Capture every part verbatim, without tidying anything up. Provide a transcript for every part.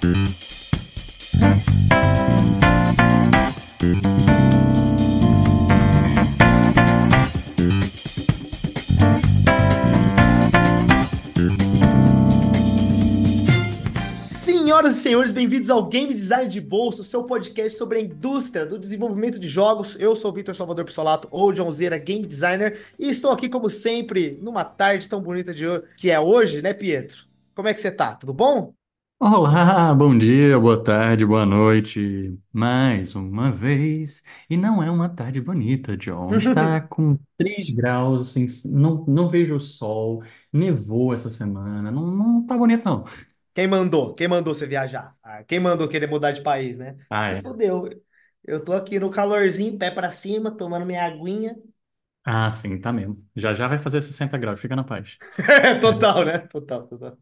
Senhoras e senhores, bem-vindos ao Game Design de Bolso, seu podcast sobre a indústria do desenvolvimento de jogos. Eu sou o Vitor Salvador Pissolato, ou Joãozeira Game Designer, e estou aqui, como sempre, numa tarde tão bonita de ho- que é hoje, né, Pietro? Como é que você tá? Tudo bom? Olá, bom dia, boa tarde, boa noite. Mais uma vez. E não é uma tarde bonita, John. Está com três graus, assim, não, não vejo o sol, nevou essa semana, não, não tá bonito, não. Quem mandou? Quem mandou você viajar? Ah, quem mandou querer mudar de país, né? Ah, Se é. fodeu. Eu tô aqui no calorzinho, pé pra cima, tomando minha aguinha. Ah, sim, tá mesmo. Já já vai fazer sessenta graus, fica na paz. Total, né? Total, total.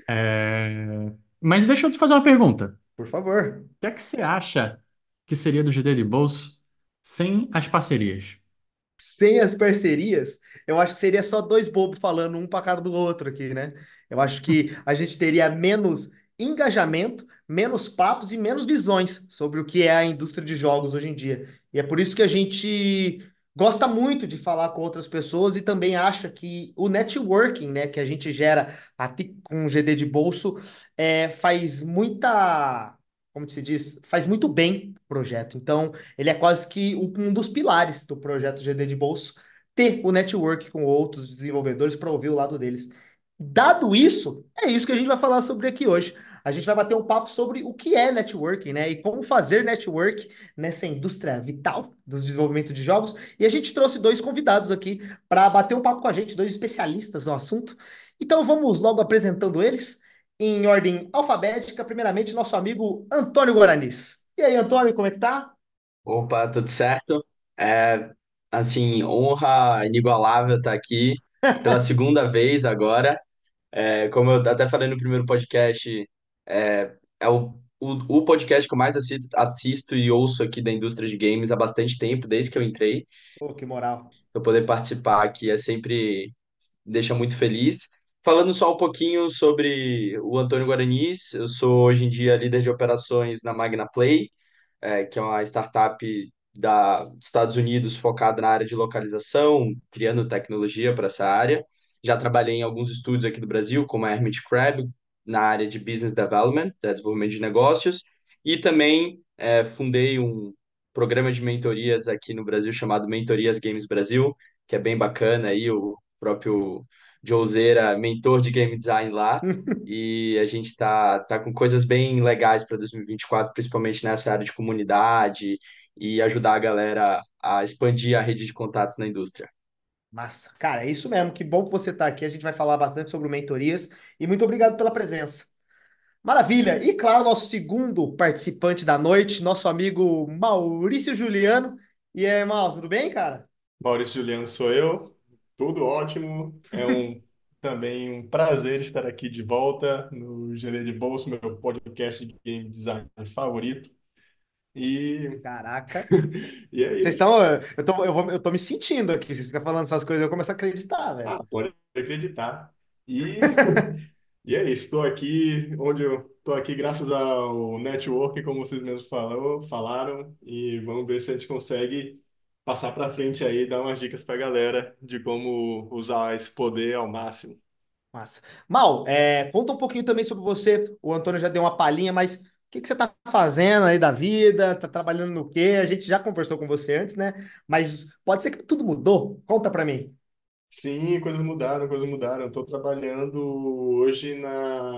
É, Mas deixa eu te fazer uma pergunta. Por favor. O que é que você acha que seria do G D de bolso sem as parcerias? Sem as parcerias, eu acho que seria só dois bobos falando um para cara do outro aqui, né? Eu acho que a gente teria menos engajamento, menos papos e menos visões sobre o que é a indústria de jogos hoje em dia. E é por isso que a gente gosta muito de falar com outras pessoas e também acha que o networking, né, que a gente gera aqui com o G D de bolso, é, faz muita, como se diz, faz muito bem o projeto. Então, ele é quase que um um dos pilares do projeto G D de bolso, ter o network com outros desenvolvedores para ouvir o lado deles. Dado isso, é isso que a gente vai falar sobre aqui hoje. A gente vai bater um papo sobre o que é networking, né? E como fazer network nessa indústria vital dos desenvolvimentos de jogos. E a gente trouxe dois convidados aqui para bater um papo com a gente, dois especialistas no assunto. Então vamos logo apresentando eles em ordem alfabética. Primeiramente, nosso amigo Antônio Guaranis. E aí, Antônio, como é que tá? Opa, tudo certo? É, assim, honra inigualável estar aqui pela segunda vez agora. É, como eu até falei no primeiro podcast, é, é o, o, o podcast que eu mais assisto, assisto e ouço aqui da indústria de games há bastante tempo, desde que eu entrei. Pô, que moral. Eu poder participar aqui é sempre deixa muito feliz. Falando só um pouquinho sobre o Antônio Guaranis, eu sou hoje em dia líder de operações na Magna Play, é, que é uma startup da, dos Estados Unidos focada na área de localização, criando tecnologia para essa área. Já trabalhei em alguns estúdios aqui do Brasil, como a Hermit Crab, na área de Business Development, de desenvolvimento de negócios, e também é, fundei um programa de mentorias aqui no Brasil chamado Mentorias Games Brasil, que é bem bacana aí, o próprio Joezeira, mentor de game design lá, e a gente tá, tá com coisas bem legais para dois mil e vinte e quatro, principalmente nessa área de comunidade e ajudar a galera a expandir a rede de contatos na indústria. Massa. Cara, é isso mesmo. Que bom que você está aqui. A gente vai falar bastante sobre mentorias. E muito obrigado pela presença. Maravilha. E claro, nosso segundo participante da noite, nosso amigo Maurício Juliano. E aí, Mal, tudo bem, cara? Maurício Juliano sou eu, tudo ótimo. É um também um prazer estar aqui de volta no G D de Bolso, meu podcast de game design favorito. E, Caraca. e é Vocês isso. estão. Eu tô, eu vou, eu tô me sentindo aqui. Vocês ficam falando essas coisas, eu começo a acreditar, velho. Ah, pode acreditar. E, e é isso, estou aqui onde eu estou aqui graças ao network, como vocês mesmos falou, falaram, e vamos ver se a gente consegue passar para frente aí, dar umas dicas para a galera de como usar esse poder ao máximo. Massa. Mal, é, conta um pouquinho também sobre você. O Antônio já deu uma palhinha, mas o que que você está fazendo aí da vida? Tá trabalhando no quê? A gente já conversou com você antes, né? Mas pode ser que tudo mudou. Conta pra mim. Sim, coisas mudaram, coisas mudaram. Estou trabalhando hoje na,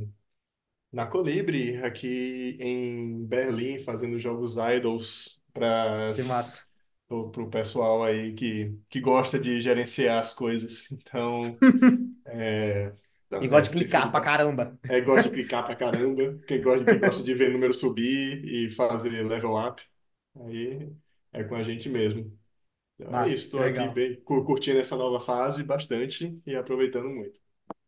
na Colibri, aqui em Berlim, fazendo jogos idols para Que massa. o pessoal aí que, que gosta de gerenciar as coisas. Então, é, E não, gosta é, de tem clicar sido, pra ba- caramba. é, gosta de clicar pra caramba, quem gosta, quem gosta de ver número subir e fazer level up, aí é com a gente mesmo. Então é isso, Massa, que estou aqui legal. bem, cu- curtindo essa nova fase bastante e aproveitando muito.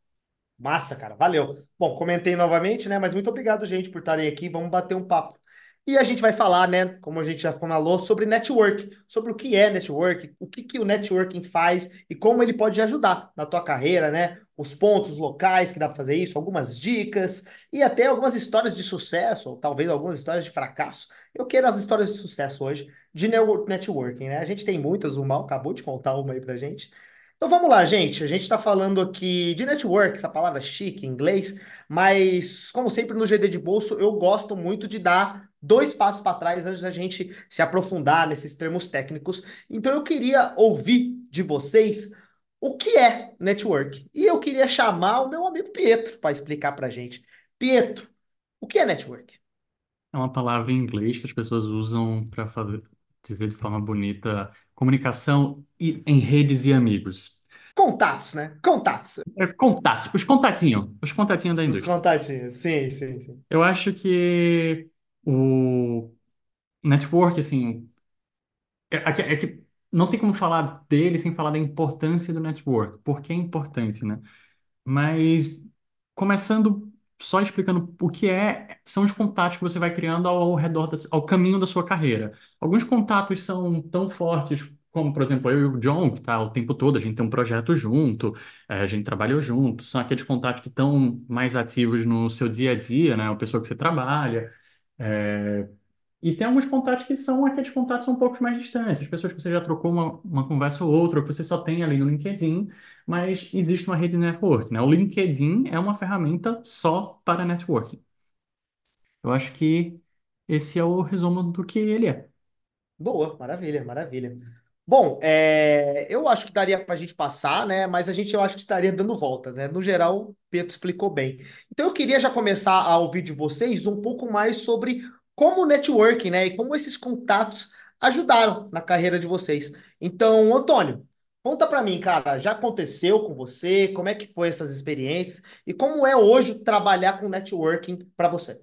Massa, cara. Valeu. Bom, comentei novamente, né? Mas muito obrigado, gente, por estarem aqui. Vamos bater um papo. E a gente vai falar, né, como a gente já falou, sobre network, sobre o que é network, o que que o networking faz e como ele pode ajudar na tua carreira, né? Os pontos locais que dá para fazer isso, algumas dicas e até algumas histórias de sucesso, ou talvez algumas histórias de fracasso. Eu quero as histórias de sucesso hoje de neo- networking, né? A gente tem muitas, o Mal acabou de contar uma aí pra gente. Então vamos lá, gente. A gente está falando aqui de network, essa palavra chique em inglês, mas como sempre no G D de bolso, eu gosto muito de dar dois passos para trás antes da gente se aprofundar nesses termos técnicos. Então eu queria ouvir de vocês o que é network. E eu queria chamar o meu amigo Pietro para explicar para a gente. Pietro, o que é network? É uma palavra em inglês que as pessoas usam para fazer, dizer de forma bonita, comunicação e- em redes e amigos. Contatos, né? Contatos. É contato, os contatinhos, os contatinhos da Os indústria. contatinhos. Sim, sim, sim. Eu acho que o network, assim, é, é que é que não tem como falar dele sem falar da importância do network. Por que é importante, né? Mas começando só explicando o que é, são os contatos que você vai criando ao, ao redor, da, ao caminho da sua carreira. Alguns contatos são tão fortes como, por exemplo, eu e o John, que está o tempo todo, a gente tem um projeto junto, eh, a gente trabalhou junto, são aqueles contatos que estão mais ativos no seu dia a dia, né? A pessoa que você trabalha. eh, e tem alguns contatos que são aqueles contatos um pouco mais distantes, as pessoas que você já trocou uma, uma conversa ou outra, ou que você só tem ali no LinkedIn, mas existe uma rede de network, né? O LinkedIn é uma ferramenta só para networking. Eu acho que esse é o resumo do que ele é. Boa, maravilha, maravilha. Bom, é, eu acho que daria para a gente passar, né? Mas a gente eu acho que estaria dando voltas, né? No geral, o Pedro explicou bem. Então eu queria já começar a ouvir de vocês um pouco mais sobre como o networking, né? E como esses contatos ajudaram na carreira de vocês. Então, Antônio, conta para mim, cara, já aconteceu com você? Como é que foi essas experiências? E como é hoje trabalhar com networking para você?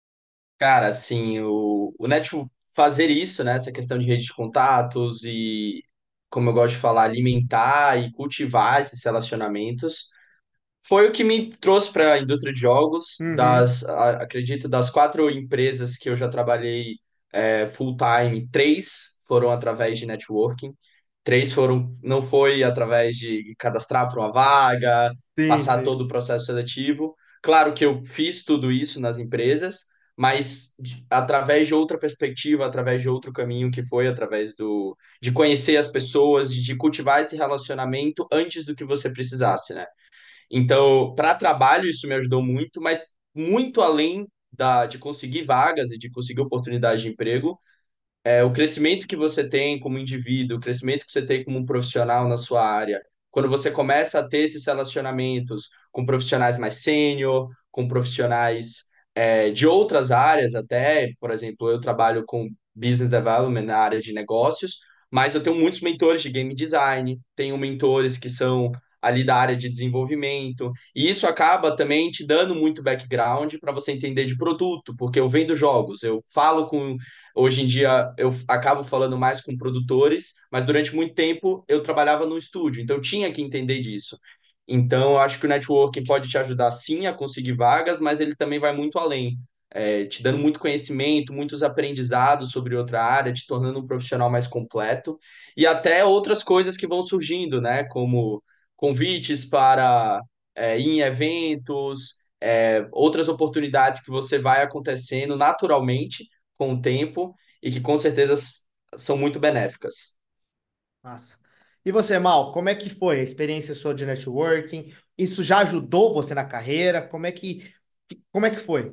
Cara, assim, o, o Net fazer isso, né? Essa questão de rede de contatos e, como eu gosto de falar, alimentar e cultivar esses relacionamentos. Foi o que me trouxe para a indústria de jogos. Uhum, Das, a- acredito, das quatro empresas que eu já trabalhei é, full time, três foram através de networking. Três foram, não foi através de cadastrar para uma vaga, sim, passar todo sim. o processo seletivo. Claro que eu fiz tudo isso nas empresas, mas de- através de outra perspectiva, através de outro caminho, que foi através do, de conhecer as pessoas, de, de cultivar esse relacionamento antes do que você precisasse, né? Então, para trabalho, isso me ajudou muito, mas muito além da, de conseguir vagas e de conseguir oportunidade de emprego, é, o crescimento que você tem como indivíduo, o crescimento que você tem como um profissional na sua área, quando você começa a ter esses relacionamentos com profissionais mais sênior, com profissionais é, de outras áreas até, por exemplo, eu trabalho com business development na área de negócios, mas eu tenho muitos mentores de game design, tenho mentores que são ali da área de desenvolvimento, e isso acaba também te dando muito background para você entender de produto, porque eu vendo jogos, eu falo com Hoje em dia eu acabo falando mais com produtores, mas durante muito tempo eu trabalhava no estúdio, então eu tinha que entender disso. Então, eu acho que o networking pode te ajudar sim a conseguir vagas, mas ele também vai muito além, é, te dando muito conhecimento, muitos aprendizados sobre outra área, te tornando um profissional mais completo, e até outras coisas que vão surgindo, né? Como convites para é, ir em eventos, é, outras oportunidades que você vai acontecendo naturalmente com o tempo e que com certeza s- são muito benéficas. Massa. E você, Mal, como é que foi a experiência sua de networking? Isso já ajudou você na carreira? Como é que, como é que foi?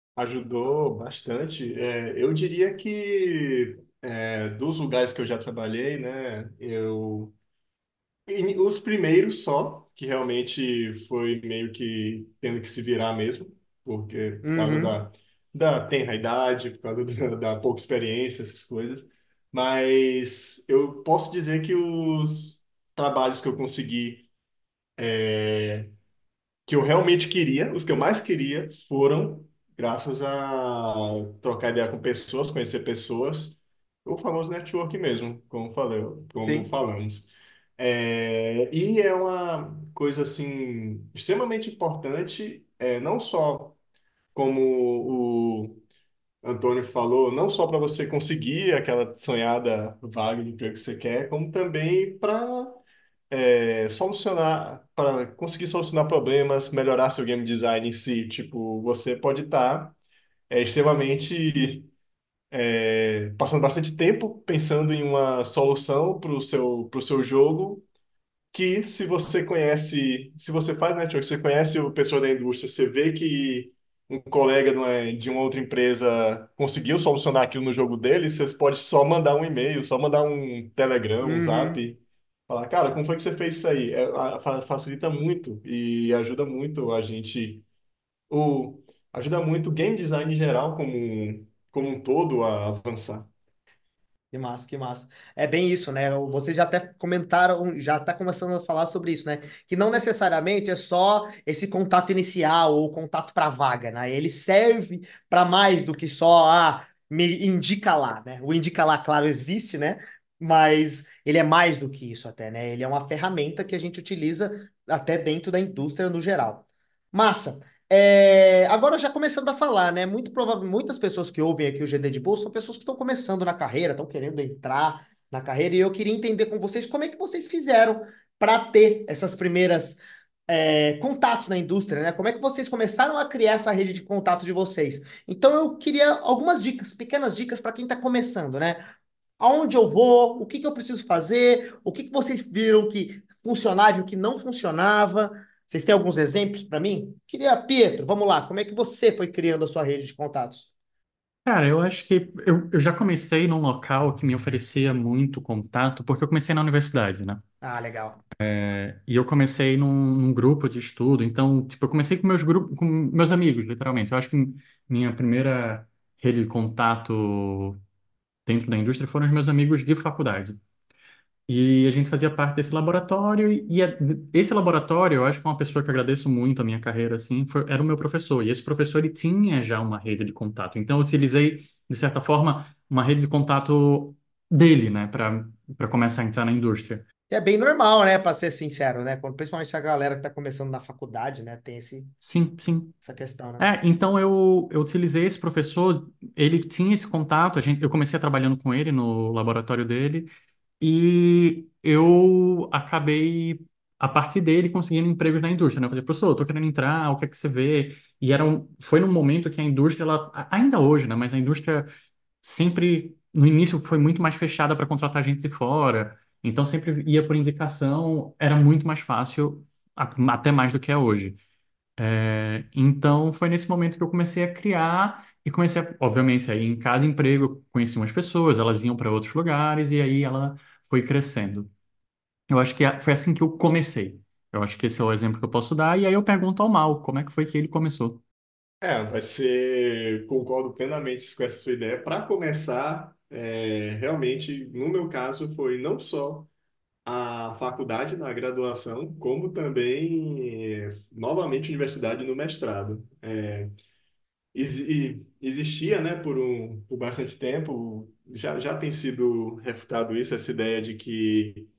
Ajudou bastante. É, eu diria que é, dos lugares que eu já trabalhei, né, eu e os primeiros só, que realmente foi meio que tendo que se virar mesmo, porque por causa Uhum, da, da tenra idade, por causa da, da pouca experiência, essas coisas. Mas eu posso dizer que os trabalhos que eu consegui que eu realmente queria, os que eu mais queria, foram graças a trocar ideia com pessoas, conhecer pessoas, o famoso network mesmo, como falei, como sim, falamos. É, e é uma coisa assim extremamente importante, é, não só como Antônio falou, não só para você conseguir aquela sonhada vaga de emprego que você quer, como também para solucionar, para conseguir solucionar problemas, melhorar seu game design em si. Tipo, você pode estar extremamente é, passando bastante tempo pensando em uma solução para o seu, pro seu jogo que se você conhece, se você faz network, você conhece o pessoal da indústria, você vê que um colega de uma, de uma outra empresa conseguiu solucionar aquilo no jogo dele, você pode só mandar um e-mail, só mandar um Telegram, um Uhum. Zap, falar, cara, como foi que você fez isso aí? É, a- fa- facilita muito e ajuda muito a gente, o, ajuda muito o game design em geral como, um- como um todo a avançar. Que massa, que massa. É bem isso, né? Vocês já até comentaram, já está começando a falar sobre isso, né? Que não necessariamente é só esse contato inicial ou contato para vaga, né? Ele serve para mais do que só, ah, me indica lá, né? O indica lá, claro, existe, né? Mas ele é mais do que isso até, né? Ele é uma ferramenta que a gente utiliza até dentro da indústria no geral. Massa. É, agora já começando a falar, né? Muito provável, muitas pessoas que ouvem aqui o G D de Bolsa são pessoas que estão começando na carreira, estão querendo entrar na carreira, e eu queria entender com vocês como é que vocês fizeram para ter essas primeiras é, contatos na indústria, né? Como é que vocês começaram a criar essa rede de contato de vocês? Então eu queria algumas dicas, pequenas dicas para quem está começando, né? Aonde eu vou, o que que eu preciso fazer, o que que vocês viram que funcionava e o que não funcionava. Vocês têm alguns exemplos para mim? Queria, Pietro, vamos lá, como é que você foi criando a sua rede de contatos? Cara, eu acho que eu, eu já comecei num local que me oferecia muito contato, porque eu comecei na universidade, né? Ah, legal. E eu comecei num, num grupo de estudo, então, tipo, eu comecei com meus grupos, com meus amigos, literalmente. Eu acho que minha primeira rede de contato dentro da indústria foram os meus amigos de faculdade. E a gente fazia parte desse laboratório, e é- esse laboratório, eu acho que é uma pessoa que eu agradeço muito a minha carreira, assim, foi- era o meu professor. E esse professor, ele tinha já uma rede de contato. Então, eu utilizei, de certa forma, uma rede de contato dele, né, para para começar a entrar na indústria. É bem normal, né, para ser sincero, né? Quando- Principalmente a galera que está começando na faculdade, né, tem esse, Sim, sim. essa questão, né? É, então eu, eu utilizei esse professor, ele tinha esse contato, a gente, eu comecei trabalhando com ele no laboratório dele, e eu acabei, a partir dele, conseguindo empregos na indústria, né? Eu falei, professor, eu tô querendo entrar, o que é que você vê? E era um, foi num momento que a indústria, ela, a- ainda hoje, né? Mas a indústria sempre, no início, foi muito mais fechada para contratar gente de fora. Então sempre ia por indicação, era muito mais fácil, a- até mais do que é hoje. É, então foi nesse momento que eu comecei a criar e comecei a, obviamente, aí em cada emprego eu conheci umas pessoas, elas iam para outros lugares e aí ela foi crescendo. Eu acho que a- foi assim que eu comecei. Eu acho que esse é o exemplo que eu posso dar. E aí eu pergunto ao Mal, como é que foi que ele começou? É, vai ser, concordo plenamente com essa sua ideia. Para começar, é, realmente, no meu caso, foi não só a faculdade na graduação, como também, é, novamente, universidade no mestrado. É, exi- existia, né, por um, por bastante tempo, já, já tem sido refutado isso, essa ideia de que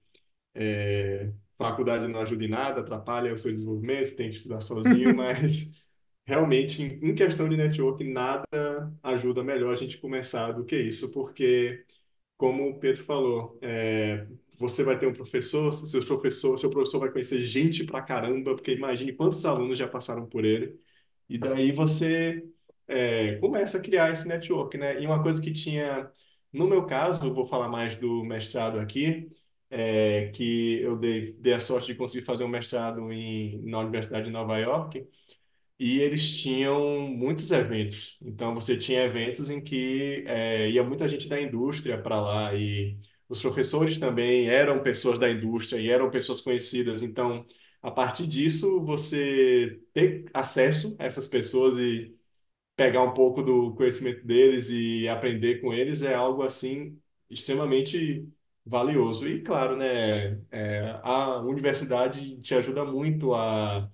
é, faculdade não ajuda em nada, atrapalha o seu desenvolvimento, você tem que estudar sozinho, mas realmente, em em questão de network, nada ajuda melhor a gente começar do que isso, porque, como o Pedro falou, é, você vai ter um professor, seus professor, seu professor vai conhecer gente pra caramba, porque imagine quantos alunos já passaram por ele, e daí você é, começa a criar esse network, né? E uma coisa que tinha, no meu caso, eu vou falar mais do mestrado aqui, é, que eu dei, dei a sorte de conseguir fazer um mestrado em, na Universidade de Nova York, e eles tinham muitos eventos. Então, você tinha eventos em que é, ia muita gente da indústria para lá, e os professores também eram pessoas da indústria e eram pessoas conhecidas. Então, a partir disso, você ter acesso a essas pessoas e pegar um pouco do conhecimento deles e aprender com eles é algo assim extremamente valioso. E claro, né, é, a universidade te ajuda muito a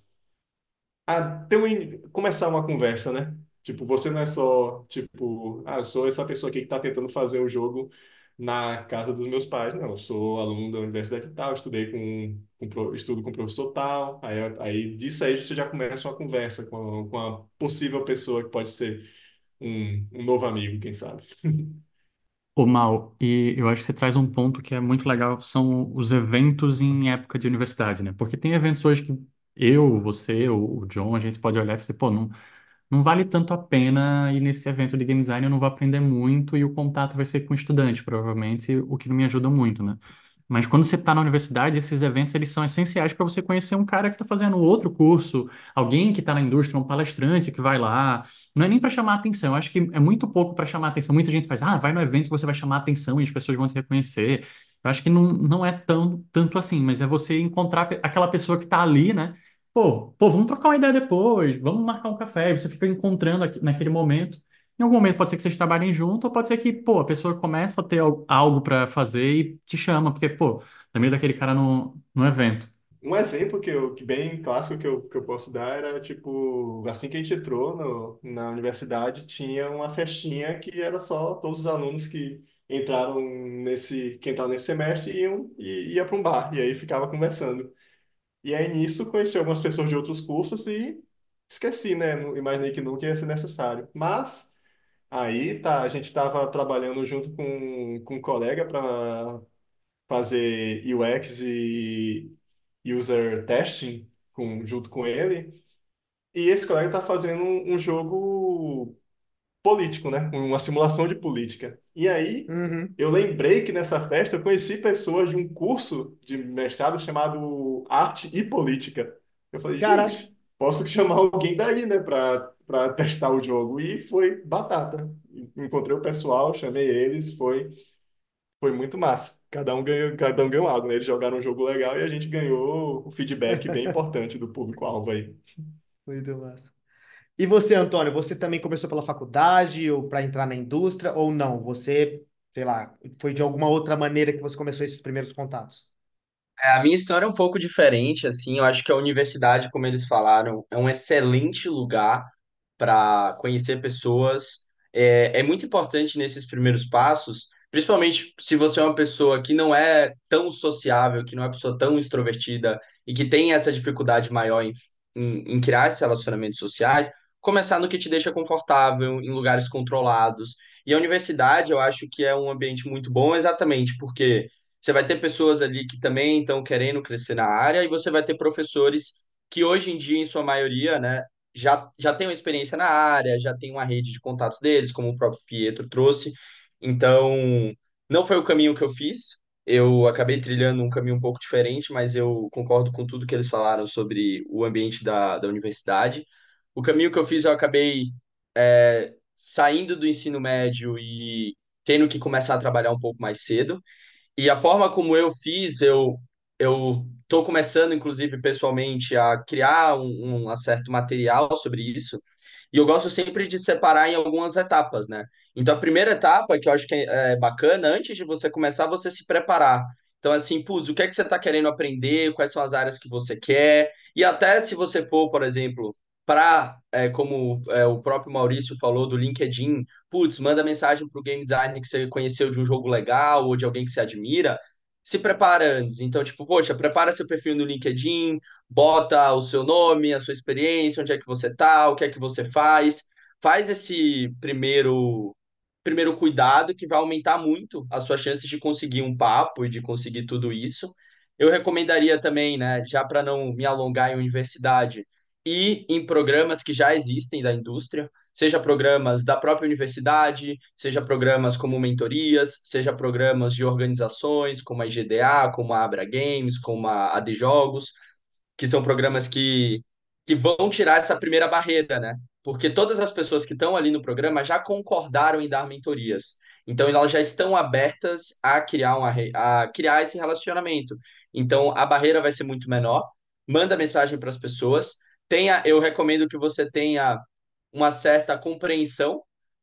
a ter um, in- começar uma conversa, né? Tipo, você não é só, tipo, ah, eu sou essa pessoa aqui que está tentando fazer o jogo na casa dos meus pais. Não, eu sou aluno da universidade tal, estudei com, com pro- estudo com o professor tal. Aí, aí disso aí você já começa uma conversa com, com a possível pessoa que pode ser um, um novo amigo, quem sabe. O Mal, e eu acho que você traz um ponto que é muito legal, são os eventos em época de universidade, né? Porque tem eventos hoje que eu, você, o o John, a gente pode olhar e falar, pô, não, não vale tanto a pena ir nesse evento de game design, eu não vou aprender muito e o contato vai ser com o estudante, provavelmente, o que não me ajuda muito, né? Mas quando você está na universidade, esses eventos eles são essenciais para você conhecer um cara que está fazendo outro curso, alguém que está na indústria, um palestrante que vai lá. Não é nem para chamar atenção, eu acho que é muito pouco para chamar atenção. Muita gente faz, ah, vai no evento, você vai chamar atenção e as pessoas vão te reconhecer. Eu acho que não, não é tão, tanto assim, mas é você encontrar pe- aquela pessoa que está ali, né? Pô, pô, vamos trocar uma ideia depois, vamos marcar um café. E você fica encontrando aqui, naquele momento. Em algum momento pode ser que vocês trabalhem junto, ou pode ser que, pô, a pessoa começa a ter al- algo para fazer e te chama, porque, pô, lembrei daquele cara no, no evento. Um exemplo que eu, que bem clássico que eu, que eu posso dar era, tipo, assim que a gente entrou no, na universidade, tinha uma festinha que era só todos os alunos que entraram nesse, que entraram nesse semestre iam e ia para um bar, e aí ficava conversando. E aí nisso conheci algumas pessoas de outros cursos e esqueci, né? Não- Imaginei que nunca ia ser necessário. Mas aí tá, a gente estava trabalhando junto com, com um colega para fazer U X e user testing com, junto com ele. E esse colega está fazendo um, um jogo político, né? Uma simulação de política. E aí Uhum. eu lembrei que nessa festa eu conheci pessoas de um curso de mestrado chamado Arte e Política. Eu falei, Caraca, gente, posso chamar alguém daí, né, para para testar o jogo. E foi batata. Encontrei o pessoal, chamei eles, foi foi muito massa. Cada um ganhou, cada um ganhou algo, né? Eles jogaram um jogo legal e a gente ganhou o feedback bem importante do público-alvo aí. muito massa. E você, Antônio, você também começou pela faculdade ou para entrar na indústria ou não? Você, sei lá, foi de alguma outra maneira que você começou esses primeiros contatos? É, a minha história é um pouco diferente, assim, eu acho que a universidade, como eles falaram, é um excelente lugar para conhecer pessoas. É, é muito importante nesses primeiros passos, principalmente se você é uma pessoa que não é tão sociável, que não é uma pessoa tão extrovertida e que tem essa dificuldade maior em, em, em criar esses relacionamentos sociais, começar no que te deixa confortável, em lugares controlados. E a universidade, eu acho que é um ambiente muito bom, exatamente porque você vai ter pessoas ali que também estão querendo crescer na área e você vai ter professores que hoje em dia, em sua maioria, né, já, já têm uma experiência na área, já tem uma rede de contatos deles, como o próprio Pietro trouxe. Então, não foi o caminho que eu fiz. Eu acabei trilhando um caminho um pouco diferente, mas eu concordo com tudo que eles falaram sobre o ambiente da, da universidade. O caminho que eu fiz, eu acabei é, saindo do ensino médio e tendo que começar a trabalhar um pouco mais cedo. E a forma como eu fiz, eu eu estou começando, inclusive, pessoalmente, a criar um, um certo material sobre isso. E eu gosto sempre de separar em algumas etapas, né? Então, a primeira etapa, que eu acho que é é bacana, antes de você começar, você se preparar. Então, assim, putz, o que é que você está querendo aprender? Quais são as áreas que você quer? E até se você for, por exemplo, para, como é, o próprio Maurício falou do LinkedIn, putz, manda mensagem para o game designer que você conheceu de um jogo legal ou de alguém que você admira, se prepara antes. Então, tipo, poxa, prepara seu perfil no LinkedIn, bota o seu nome, a sua experiência, onde é que você tá, o que é que você faz. Faz esse primeiro primeiro cuidado que vai aumentar muito as suas chances de conseguir um papo e de conseguir tudo isso. Eu recomendaria também, né, já para não me alongar em universidade, ir em programas que já existem da indústria, seja programas da própria universidade, seja programas como mentorias, seja programas de organizações como a I G D A, como a Abra Games, como a AD Jogos, que são programas que, que vão tirar essa primeira barreira, né? Porque todas as pessoas que estão ali no programa já concordaram em dar mentorias. Então, elas já estão abertas a criar, uma, re- a criar esse relacionamento. Então, a barreira vai ser muito menor. Manda mensagem para as pessoas. Tenha, eu recomendo que você tenha uma certa compreensão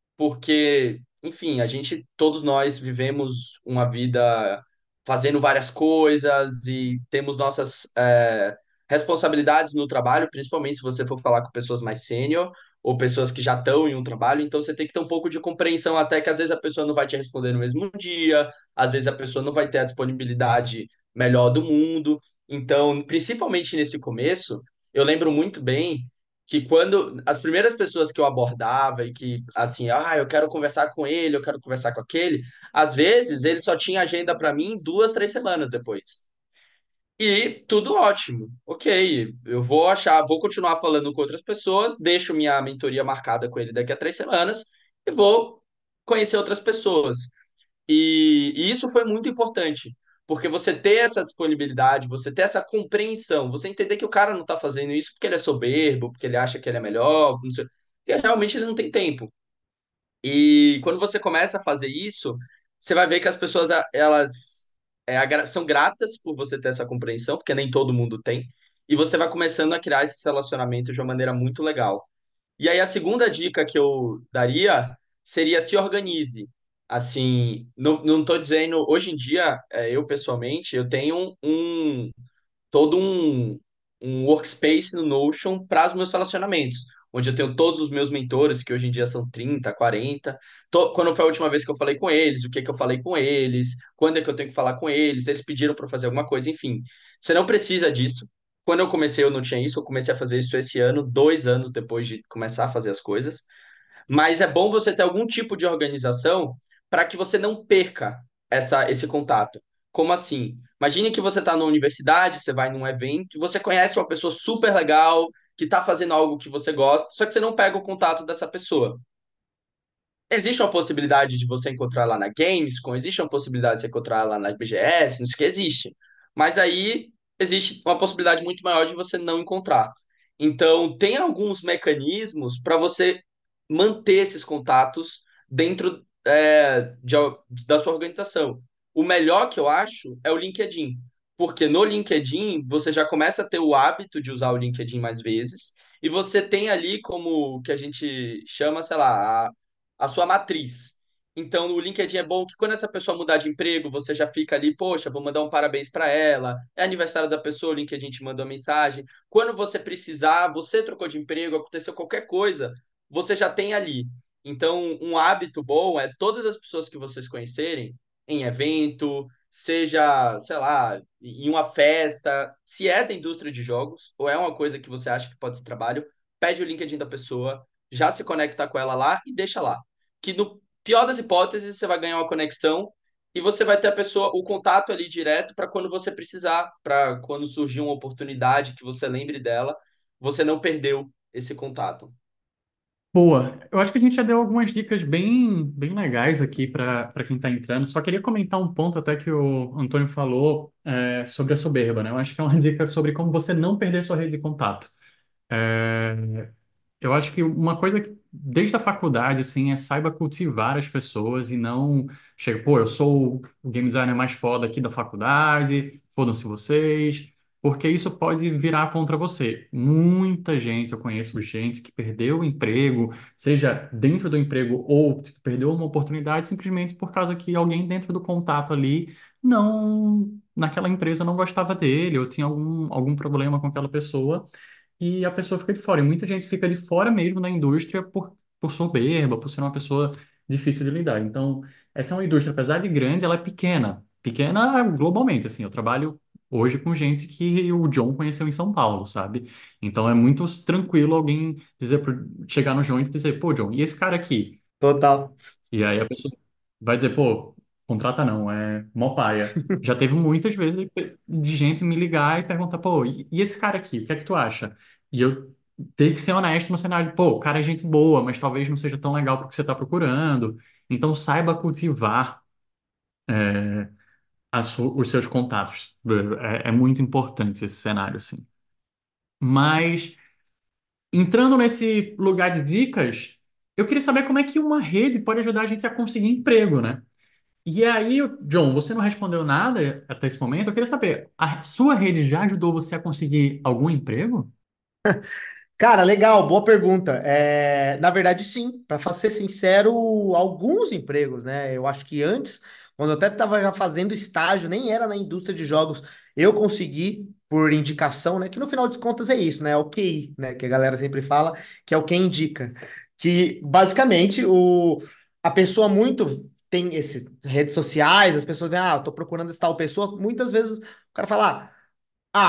porque, enfim, a gente, todos nós vivemos uma vida fazendo várias coisas e temos nossas é, responsabilidades no trabalho, principalmente se você for falar com pessoas mais sênior ou pessoas que já estão em um trabalho, então você tem que ter um pouco de compreensão, até que às vezes a pessoa não vai te responder no mesmo dia, às vezes a pessoa não vai ter a disponibilidade melhor do mundo. Então, principalmente nesse começo, eu lembro muito bem que quando as primeiras pessoas que eu abordava e que assim, ah, eu quero conversar com ele, eu quero conversar com aquele, às vezes ele só tinha agenda para mim duas, três semanas depois. E tudo ótimo. Ok, eu vou achar, vou continuar falando com outras pessoas, deixo minha mentoria marcada com ele daqui a três semanas e vou conhecer outras pessoas. E, e isso foi muito importante, porque você ter essa disponibilidade, você ter essa compreensão, você entender que o cara não tá fazendo isso porque ele é soberbo, porque ele acha que ele é melhor, não sei, porque realmente ele não tem tempo. E quando você começa a fazer isso, você vai ver que as pessoas a- elas é, agra- são gratas por você ter essa compreensão, porque nem todo mundo tem, e você vai começando a criar esses relacionamentos de uma maneira muito legal. E aí a segunda dica que eu daria seria se organize. Assim, não, não tô dizendo, hoje em dia, é, eu pessoalmente, eu tenho um, todo um, um workspace no Notion para os meus relacionamentos, onde eu tenho todos os meus mentores, que hoje em dia são trinta, quarenta. To- quando foi a última vez que eu falei com eles, o que que eu falei com eles, quando é que eu tenho que falar com eles, eles pediram para fazer alguma coisa, enfim. Você não precisa disso. Quando eu comecei, eu não tinha isso, eu comecei a fazer isso esse ano, dois anos depois de começar a fazer as coisas. Mas é bom você ter algum tipo de organização para que você não perca essa, esse contato. Como assim? Imagine que você está na universidade, você vai num evento, e você conhece uma pessoa super legal, que está fazendo algo que você gosta, só que você não pega o contato dessa pessoa. Existe uma possibilidade de você encontrar lá na Gamescom, existe uma possibilidade de você encontrar lá na B G S, não sei o que existe. Mas aí existe uma possibilidade muito maior de você não encontrar. Então, tem alguns mecanismos para você manter esses contatos dentro é, de- da sua organização. O melhor que eu acho é o LinkedIn, porque no LinkedIn você já começa a ter o hábito de usar o LinkedIn mais vezes, e você tem ali como o que a gente chama, sei lá, a sua matriz. Então, o LinkedIn é bom que quando essa pessoa mudar de emprego, você já fica ali, poxa, vou mandar um parabéns para ela. É aniversário da pessoa, o LinkedIn te manda uma mensagem. Quando você precisar, você trocou de emprego, aconteceu qualquer coisa, você já tem ali. Então, um hábito bom é todas as pessoas que vocês conhecerem em evento, seja, sei lá, em uma festa, se é da indústria de jogos ou é uma coisa que você acha que pode ser trabalho, pede o LinkedIn da pessoa, já se conecta com ela lá e deixa lá, que no pior das hipóteses você vai ganhar uma conexão e você vai ter a pessoa, o contato ali direto para quando você precisar, para quando surgir uma oportunidade que você lembre dela, você não perdeu esse contato. Boa, eu acho que a gente já deu algumas dicas bem, bem legais aqui para para quem está entrando. Só queria comentar um ponto até que o Antônio falou é, sobre a soberba, né? Eu acho que é uma dica sobre como você não perder sua rede de contato. É, eu acho que uma coisa que, desde a faculdade, assim, é saiba cultivar as pessoas e não chega, pô, eu sou o game designer mais foda aqui da faculdade, fodam-se vocês, porque isso pode virar contra você. Muita gente, eu conheço gente que perdeu o emprego, seja dentro do emprego ou tipo, perdeu uma oportunidade simplesmente por causa que alguém dentro do contato ali não, naquela empresa não gostava dele ou tinha algum, algum problema com aquela pessoa e a pessoa fica de fora. E muita gente fica de fora mesmo da indústria por, por soberba, por ser uma pessoa difícil de lidar. Então, essa é uma indústria, apesar de grande, ela é pequena. Pequena globalmente, assim. Eu trabalho hoje com gente que o John conheceu em São Paulo, sabe? Então, é muito tranquilo alguém dizer, pro- chegar no John e dizer, pô, John, e esse cara aqui? Total. E aí a pessoa vai dizer, pô, contrata não, é mó paia. Já teve muitas vezes de de gente me ligar e perguntar, pô, e e esse cara aqui, o que é que tu acha? E eu ter que ser honesto no cenário, de, pô, o cara é gente boa, mas talvez não seja tão legal para o que você está procurando. Então saiba cultivar a su- os seus contatos. É, é muito importante esse cenário, sim. Mas entrando nesse lugar de dicas, eu queria saber como é que uma rede pode ajudar a gente a conseguir emprego, né? E aí, John, você não respondeu nada até esse momento. Eu queria saber, a sua rede já ajudou você a conseguir algum emprego? Cara, legal, boa pergunta. É, na verdade, sim, para ser sincero, alguns empregos, né? Eu acho que antes, quando eu até estava já fazendo estágio, nem era na indústria de jogos, eu consegui, por indicação, né? Que no final de contas é isso, né? É o Q I, né? Que a galera sempre fala, que é o quem indica. Que basicamente o, a pessoa muito tem esse redes sociais, as pessoas veem, ah, eu tô procurando essa tal pessoa, muitas vezes o cara fala, ah, ah,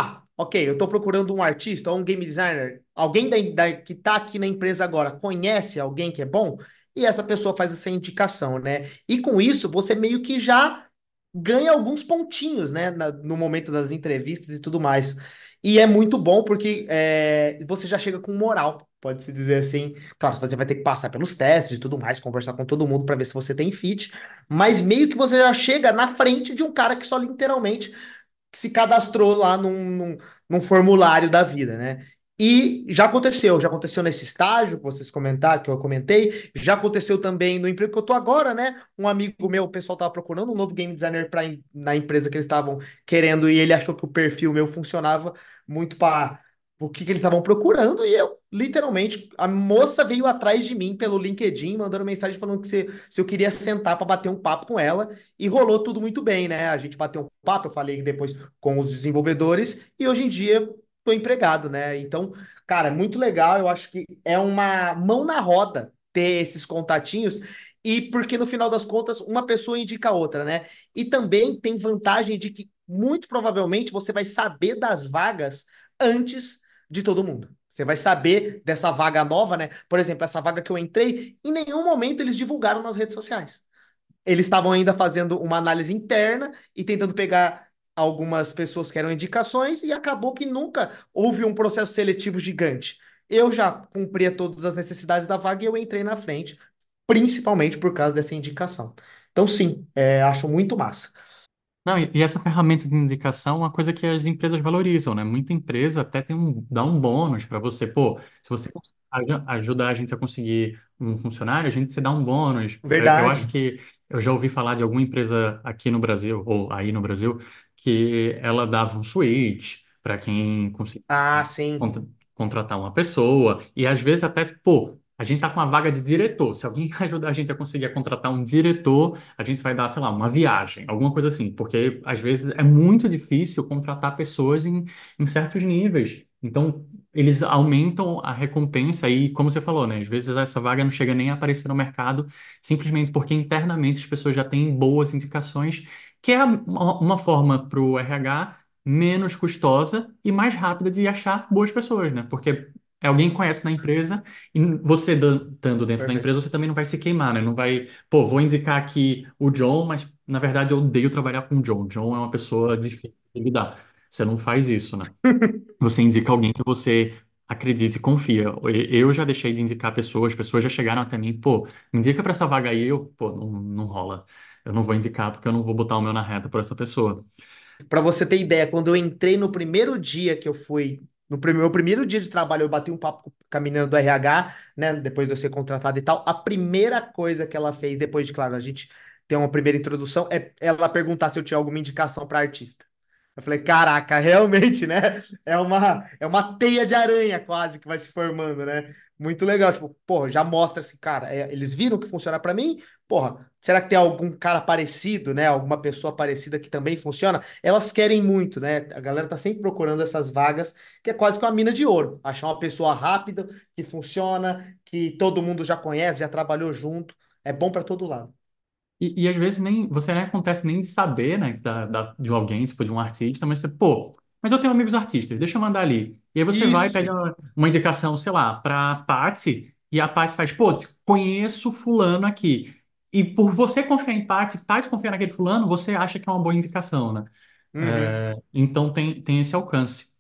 ok, eu estou procurando um artista ou um game designer, alguém da, da- que está aqui na empresa agora conhece alguém que é bom, e essa pessoa faz essa indicação, né? E com isso, você meio que já ganha alguns pontinhos, né? na- no momento das entrevistas e tudo mais. E é muito bom porque é, você já chega com moral, pode-se dizer assim. Claro, você vai ter que passar pelos testes e tudo mais, conversar com todo mundo para ver se você tem fit, mas meio que você já chega na frente de um cara que só literalmente que se cadastrou lá num, num, num formulário da vida, né? E já aconteceu, já aconteceu nesse estágio que vocês comentaram, que eu comentei, já aconteceu também no emprego que eu tô agora, né? Um amigo meu, o pessoal tava procurando um novo game designer para na empresa que eles estavam querendo e ele achou que o perfil meu funcionava muito para o que, que eles estavam procurando e eu, literalmente, a moça veio atrás de mim pelo LinkedIn, mandando mensagem falando que se, se eu queria sentar para bater um papo com ela e rolou tudo muito bem, né? A gente bateu um papo, eu falei depois com os desenvolvedores e hoje em dia estou empregado, né? Então, cara, é muito legal. Eu acho que é uma mão na roda ter esses contatinhos e porque no final das contas uma pessoa indica a outra, né? E também tem vantagem de que muito provavelmente você vai saber das vagas antes de todo mundo. Você vai saber dessa vaga nova, né? Por exemplo, essa vaga que eu entrei, em nenhum momento eles divulgaram nas redes sociais. Eles estavam ainda fazendo uma análise interna e tentando pegar algumas pessoas que eram indicações e acabou que nunca houve um processo seletivo gigante. Eu já cumpria todas as necessidades da vaga e eu entrei na frente, principalmente por causa dessa indicação. Então, sim, é, acho muito massa. Não, e e essa ferramenta de indicação é uma coisa que as empresas valorizam, né? Muita empresa até tem um, dá um bônus para você. Pô, se você cons- aju- ajudar a gente a conseguir um funcionário, a gente te dá um bônus. Eu, eu acho Verdade. que eu já ouvi falar de alguma empresa aqui no Brasil, ou aí no Brasil, que ela dava um switch para quem conseguia Ah, sim. contra- contratar uma pessoa. E às vezes até, pô, a gente tá com uma vaga de diretor. Se alguém ajudar a gente a conseguir contratar um diretor, a gente vai dar, sei lá, uma viagem, alguma coisa assim. Porque às vezes é muito difícil contratar pessoas em, em certos níveis. Então, eles aumentam a recompensa e, como você falou, né? Às vezes essa vaga não chega nem a aparecer no mercado, simplesmente porque internamente as pessoas já têm boas indicações, que é uma, uma forma para o R H menos custosa e mais rápida de achar boas pessoas, né? Porque é alguém que conhece na empresa e você dan- estando dentro da Perfeito. empresa, você também não vai se queimar, né? Não vai, pô, vou indicar aqui o John, mas na verdade eu odeio trabalhar com o John. John é uma pessoa difícil de lidar. Você não faz isso, né? Você indica alguém que você acredite e confia. E- Eu já deixei de indicar pessoas, pessoas já chegaram até mim, pô, me indica para essa vaga aí, eu, pô, não, não rola. Eu não vou indicar porque eu não vou botar o meu na reta por essa pessoa. Para você ter ideia, quando eu entrei no primeiro dia que eu fui, no prime- meu primeiro dia de trabalho, eu bati um papo com a menina do R H, né? Depois de eu ser contratado e tal. A primeira coisa que ela fez, depois de, claro, a gente ter uma primeira introdução, é ela perguntar se eu tinha alguma indicação para artista. Eu falei, caraca, realmente, né? É uma, é uma teia de aranha quase que vai se formando, né? Muito legal. Tipo, porra, já mostra assim, cara, é, eles viram que funciona para mim. Porra, será que tem algum cara parecido, né? Alguma pessoa parecida que também funciona? Elas querem muito, né? A galera tá sempre procurando essas vagas, que é quase que uma mina de ouro. Achar uma pessoa rápida, que funciona, que todo mundo já conhece, já trabalhou junto. É bom para todo lado. E, e às vezes nem você nem acontece nem de saber, né, da, da- de alguém, tipo, de um artista, mas você, pô, mas eu tenho amigos artistas, deixa eu mandar ali. E aí você vai e pede Isso. uma, uma indicação, sei lá, pra Patsy, e a Patsy faz, pô, conheço fulano aqui. E por você confiar em Patsy, Patsy confiar naquele fulano, você acha que é uma boa indicação, né? Uhum. É, então tem, tem esse alcance.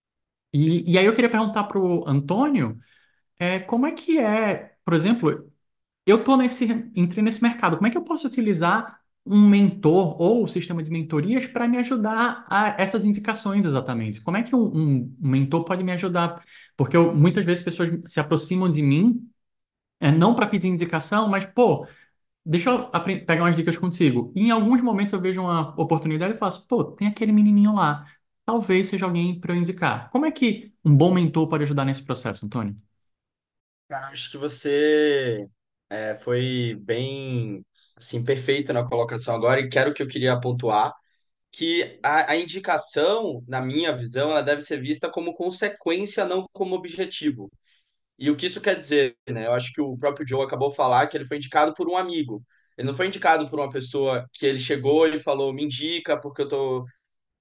E, e aí eu queria perguntar pro Antônio, é, como é que é, por exemplo, eu tô nesse, entrei nesse mercado. Como é que eu posso utilizar um mentor ou o sistema de mentorias para me ajudar a essas indicações exatamente? Como é que um, um- um mentor pode me ajudar? Porque eu- muitas vezes pessoas se aproximam de mim, é, não para pedir indicação, mas, pô, deixa eu apre- pegar umas dicas contigo. E em alguns momentos eu vejo uma oportunidade e faço, pô, tem aquele menininho lá. Talvez seja alguém para eu indicar. Como é que um bom mentor pode ajudar nesse processo, Antônio? Cara, acho que você é, foi bem, assim, perfeito na colocação agora e quero que eu queria pontuar que a, a indicação, na minha visão, ela deve ser vista como consequência, não como objetivo. E o que isso quer dizer, né? Eu acho que o próprio Joe acabou de falar que ele foi indicado por um amigo. Ele não foi indicado por uma pessoa que ele chegou e falou, me indica porque eu tô.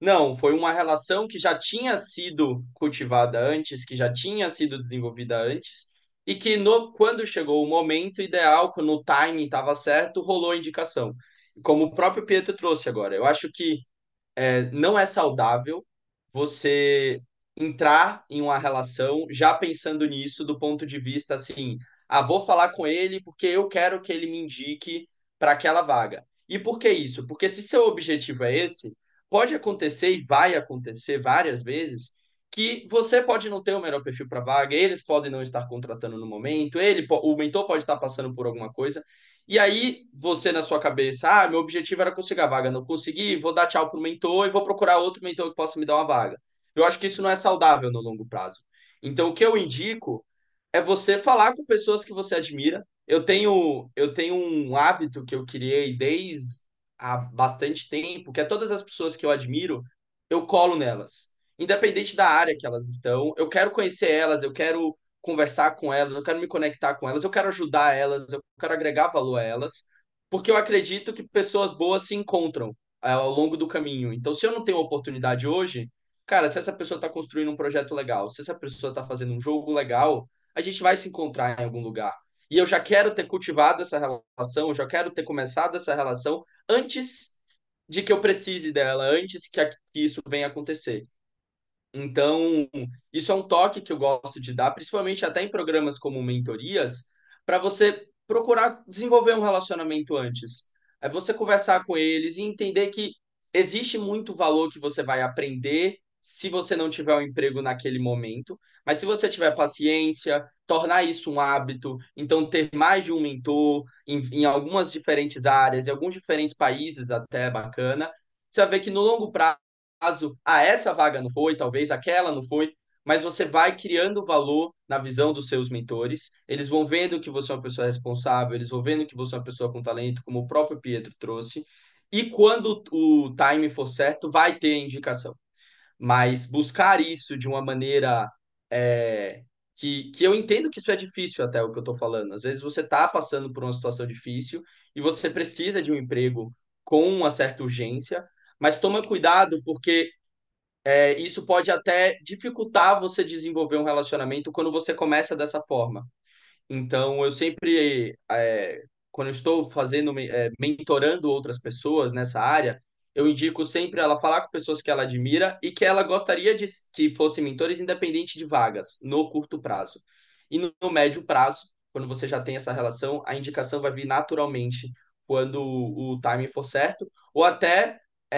Não, foi uma relação que já tinha sido cultivada antes, que já tinha sido desenvolvida antes, e que no, quando chegou o momento ideal, quando o timing estava certo, rolou a indicação. Como o próprio Pietro trouxe agora. Eu acho que é, não é saudável você entrar em uma relação já pensando nisso do ponto de vista assim, ah, vou falar com ele porque eu quero que ele me indique para aquela vaga. E por que isso? Porque se seu objetivo é esse, pode acontecer e vai acontecer várias vezes que você pode não ter o melhor perfil para vaga, eles podem não estar contratando no momento, ele, po- o mentor pode estar passando por alguma coisa. E aí, você na sua cabeça, ah, meu objetivo era conseguir a vaga, não consegui, vou dar tchau pro mentor e vou procurar outro mentor que possa me dar uma vaga. Eu acho que isso não é saudável no longo prazo. Então, o que eu indico é você falar com pessoas que você admira. Eu tenho, eu tenho um hábito que eu criei desde há bastante tempo, que é todas as pessoas que eu admiro, eu colo nelas. Independente da área que elas estão, eu quero conhecer elas, eu quero conversar com elas, eu quero me conectar com elas, eu quero ajudar elas, eu quero agregar valor a elas, porque eu acredito que pessoas boas se encontram é, ao longo do caminho. Então, se eu não tenho oportunidade hoje, cara, se essa pessoa está construindo um projeto legal, se essa pessoa está fazendo um jogo legal, a gente vai se encontrar em algum lugar. E eu já quero ter cultivado essa relação, eu já quero ter começado essa relação antes de que eu precise dela, antes que, a- que isso venha acontecer. Então, isso é um toque que eu gosto de dar, principalmente até em programas como mentorias, para você procurar desenvolver um relacionamento antes. É você conversar com eles e entender que existe muito valor que você vai aprender se você não tiver um emprego naquele momento, mas se você tiver paciência, tornar isso um hábito, então ter mais de um mentor em, em algumas diferentes áreas, em alguns diferentes países até é bacana, você vai ver que no longo prazo caso, ah, essa vaga não foi, talvez aquela não foi, mas você vai criando valor na visão dos seus mentores. Eles vão vendo que você é uma pessoa responsável, eles vão vendo que você é uma pessoa com talento, como o próprio Pietro trouxe. E quando o time for certo, vai ter indicação. Mas buscar isso de uma maneira é, que, que eu entendo que isso é difícil, até o que eu estou falando. Às vezes você está passando por uma situação difícil e você precisa de um emprego com uma certa urgência, mas toma cuidado porque é, isso pode até dificultar você desenvolver um relacionamento quando você começa dessa forma. Então, eu sempre, é, quando eu estou fazendo, me- é, mentorando outras pessoas nessa área, eu indico sempre ela falar com pessoas que ela admira e que ela gostaria de que fossem mentores, independente de vagas, no curto prazo. E no, no médio prazo, quando você já tem essa relação, a indicação vai vir naturalmente quando o, o timing for certo, ou até.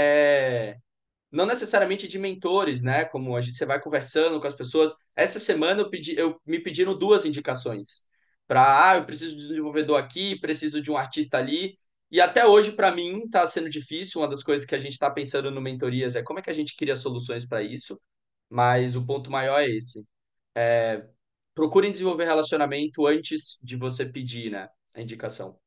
é, não necessariamente de mentores, né? Como a gente, você vai conversando com as pessoas. Essa semana eu pedi, eu me pediram duas indicações para, ah, eu preciso de um desenvolvedor aqui, preciso de um artista ali. E até hoje, para mim, está sendo difícil. Uma das coisas que a gente está pensando no Mentorias é como é que a gente cria soluções para isso. Mas o ponto maior é esse. É, procurem desenvolver relacionamento antes de você pedir, né, a indicação.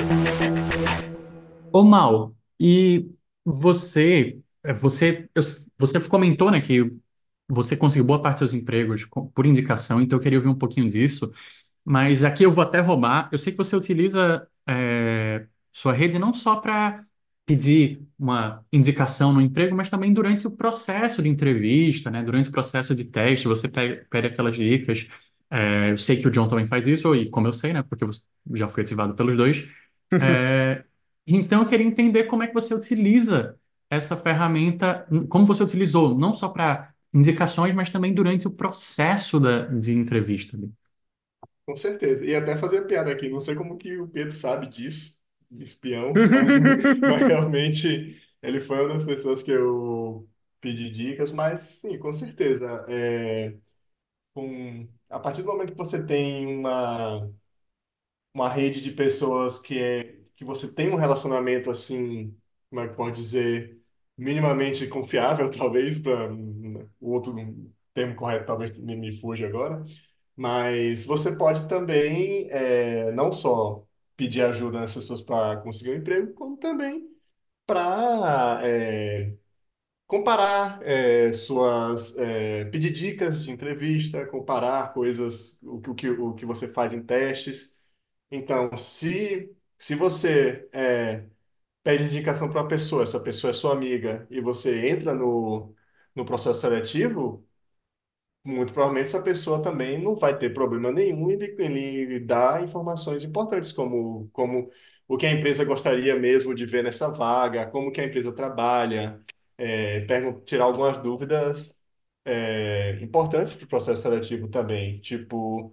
Ô, Mal, e você, é, você, eu- você comentou, né, que você conseguiu boa parte dos seus empregos com- por indicação, então eu queria ouvir um pouquinho disso. Mas aqui eu vou até roubar. Eu sei que você utiliza é, sua rede não só para pedir uma indicação no emprego, mas também durante o processo de entrevista, né? Durante o processo de teste, você pega, pede aquelas dicas. É, eu sei que o John também faz isso, e como eu sei, né? Porque eu já fui ativado pelos dois. É, então eu queria entender como é que você utiliza essa ferramenta, como você utilizou, não só para indicações, mas também durante o processo da, de entrevista. Com certeza. E até fazer piada aqui. Não sei como que o Pedro sabe disso, espião, mas, mas realmente ele foi uma das pessoas que eu pedi dicas. Mas sim, com certeza. É, com, a partir do momento que você tem uma, uma rede de pessoas que, é, que você tem um relacionamento assim, como é que pode dizer, minimamente confiável, talvez, para o outro termo correto talvez me, me fuja agora. Mas você pode também é, não só pedir ajuda nessas pessoas para conseguir um emprego, como também para comparar é, suas, é, pedir dicas de entrevista, comparar coisas, o, que- o, que, o que você faz em testes. Então, se, se você é, pede indicação para uma pessoa, essa pessoa é sua amiga, e você entra no, no processo seletivo, muito provavelmente essa pessoa também não vai ter problema nenhum em lhe em lhe dar informações importantes, como, como o que a empresa gostaria mesmo de ver nessa vaga, como que a empresa trabalha, é, pergun- tirar algumas dúvidas é, importantes para o processo seletivo também, tipo,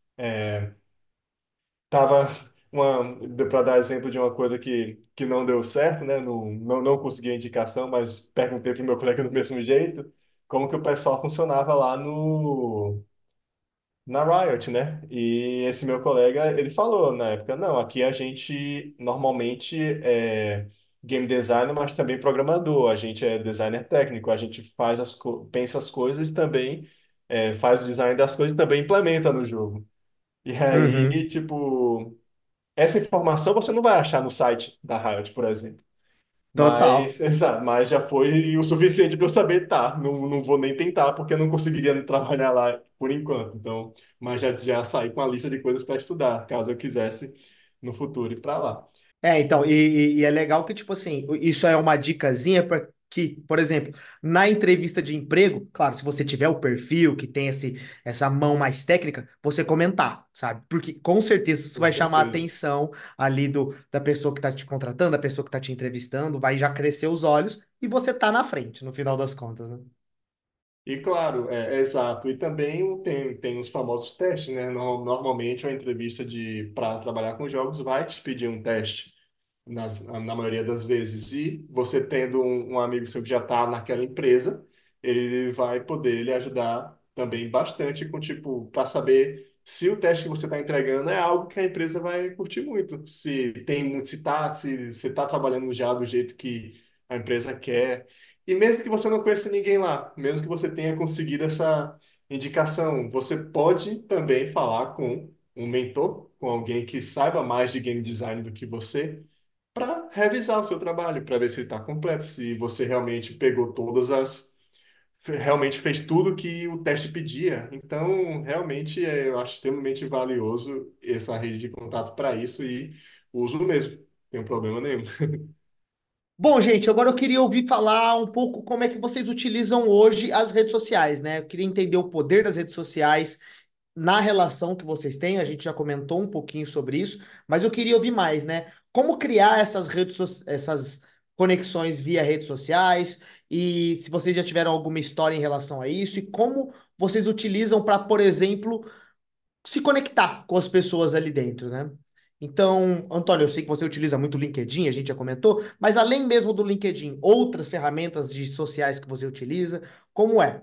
tava uma, para dar exemplo de uma coisa que, que não deu certo, né? Não, não, não consegui a indicação, mas perguntei para o meu colega do mesmo jeito, como que o pessoal funcionava lá no na Riot, né? E esse meu colega, ele falou na época, não, aqui a gente normalmente é game designer, mas também programador, a gente é designer técnico, a gente faz as co- pensa as coisas e também é, faz o design das coisas e também implementa no jogo. E aí, Uhum, tipo, essa informação você não vai achar no site da Riot, por exemplo. total. Mas, exato, mas já foi o suficiente para eu saber, tá, não, não vou nem tentar, porque eu não conseguiria trabalhar lá por enquanto. Então, mas já, já saí com a lista de coisas para estudar, caso eu quisesse no futuro ir para lá. É, então, e, e- e é legal que, tipo assim, isso é uma dicasinha para que, por exemplo, na entrevista de emprego, claro, se você tiver o perfil que tem esse, essa mão mais técnica, você comentar, sabe? Porque com certeza isso Com vai chamar a certeza. atenção ali do, da pessoa que tá te contratando, da pessoa que tá te entrevistando, vai já crescer os olhos e você tá na frente, no final das contas, né? E claro, é, é exato. E também o- tem, tem os famosos testes, né? No- Normalmente, uma entrevista de para trabalhar com jogos vai te pedir um teste. nas- na maioria das vezes. E você tendo um, um amigo seu que já está naquela empresa, ele vai poder lhe ajudar também bastante com, tipo, para saber se o teste que você está entregando é algo que a empresa vai curtir muito. Se tem muito, se tá, se você está trabalhando já do jeito que a empresa quer. E mesmo que você não conheça ninguém lá, mesmo que você tenha conseguido essa indicação, você pode também falar com um mentor, com alguém que saiba mais de game design do que você, para revisar o seu trabalho, para ver se está completo, se você realmente pegou todas as. Realmente fez tudo que o teste pedia. Então, realmente, é, eu acho extremamente valioso essa rede de contato para isso e uso mesmo. Não tem problema nenhum. Bom, gente, agora eu queria ouvir falar um pouco como é que vocês utilizam hoje as redes sociais, né? Eu queria entender o poder das redes sociais na relação que vocês têm, a gente já comentou um pouquinho sobre isso, mas eu queria ouvir mais, né? Como criar essas redes, so- essas conexões via redes sociais e se vocês já tiveram alguma história em relação a isso e como vocês utilizam para, por exemplo, se conectar com as pessoas ali dentro, né? Então, Antônio, eu sei que você utiliza muito o LinkedIn, a gente já comentou, mas além mesmo do LinkedIn, outras ferramentas de sociais que você utiliza, como é?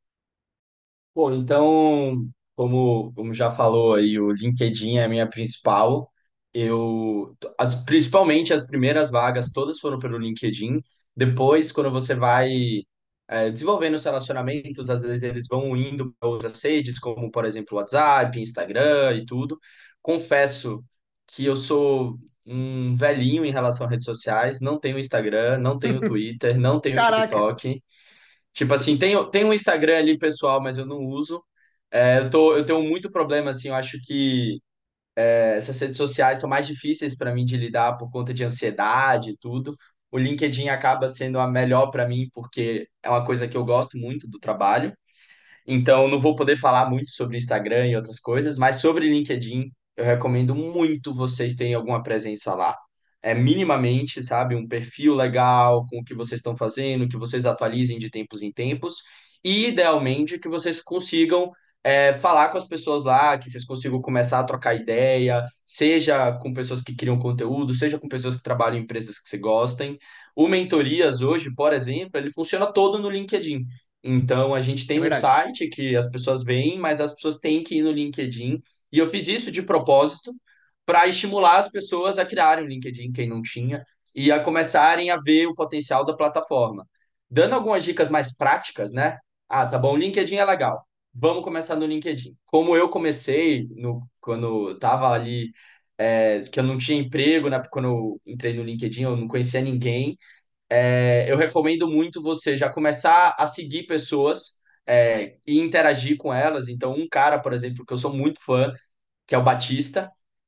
Bom, então, como, como já falou aí, o LinkedIn é a minha principal. Eu, as, principalmente as primeiras vagas, todas foram pelo LinkedIn. Depois, quando você vai é, desenvolvendo os relacionamentos, às vezes eles vão indo para outras redes, como, por exemplo, WhatsApp, Instagram e tudo. Confesso que eu sou um velhinho em relação a redes sociais. Não tenho Instagram, não tenho Twitter, não tenho Caraca, TikTok. Tipo assim, tem, tem um Instagram ali, pessoal, mas eu não uso. É, eu tô, eu tenho muito problema, assim, eu acho que é, essas redes sociais são mais difíceis para mim de lidar por conta de ansiedade e tudo. O LinkedIn acaba sendo a melhor para mim, porque é uma coisa que eu gosto muito do trabalho. Então, não vou poder falar muito sobre Instagram e outras coisas, mas sobre LinkedIn, eu recomendo muito vocês terem alguma presença lá. É minimamente, sabe, um perfil legal com o que vocês estão fazendo, que vocês atualizem de tempos em tempos, e idealmente que vocês consigam é, falar com as pessoas lá, que vocês consigam começar a trocar ideia, seja com pessoas que criam conteúdo, seja com pessoas que trabalham em empresas que você gostem. O Mentorias hoje, por exemplo, ele funciona todo no LinkedIn. Então, a gente é tem um verdade. site que as pessoas veem, mas as pessoas têm que ir no LinkedIn. E eu fiz isso de propósito para estimular as pessoas a criarem o LinkedIn, quem não tinha, e a começarem a ver o potencial da plataforma. Dando algumas dicas mais práticas, né? Ah, tá bom, o LinkedIn é legal. Vamos começar no LinkedIn. Como eu comecei no, quando estava ali, é, que eu não tinha emprego, né? Quando eu entrei no LinkedIn, eu não conhecia ninguém. É, eu recomendo muito você já começar a seguir pessoas é, e interagir com elas. Então, um cara, por exemplo, que eu sou muito fã, que é o Batista.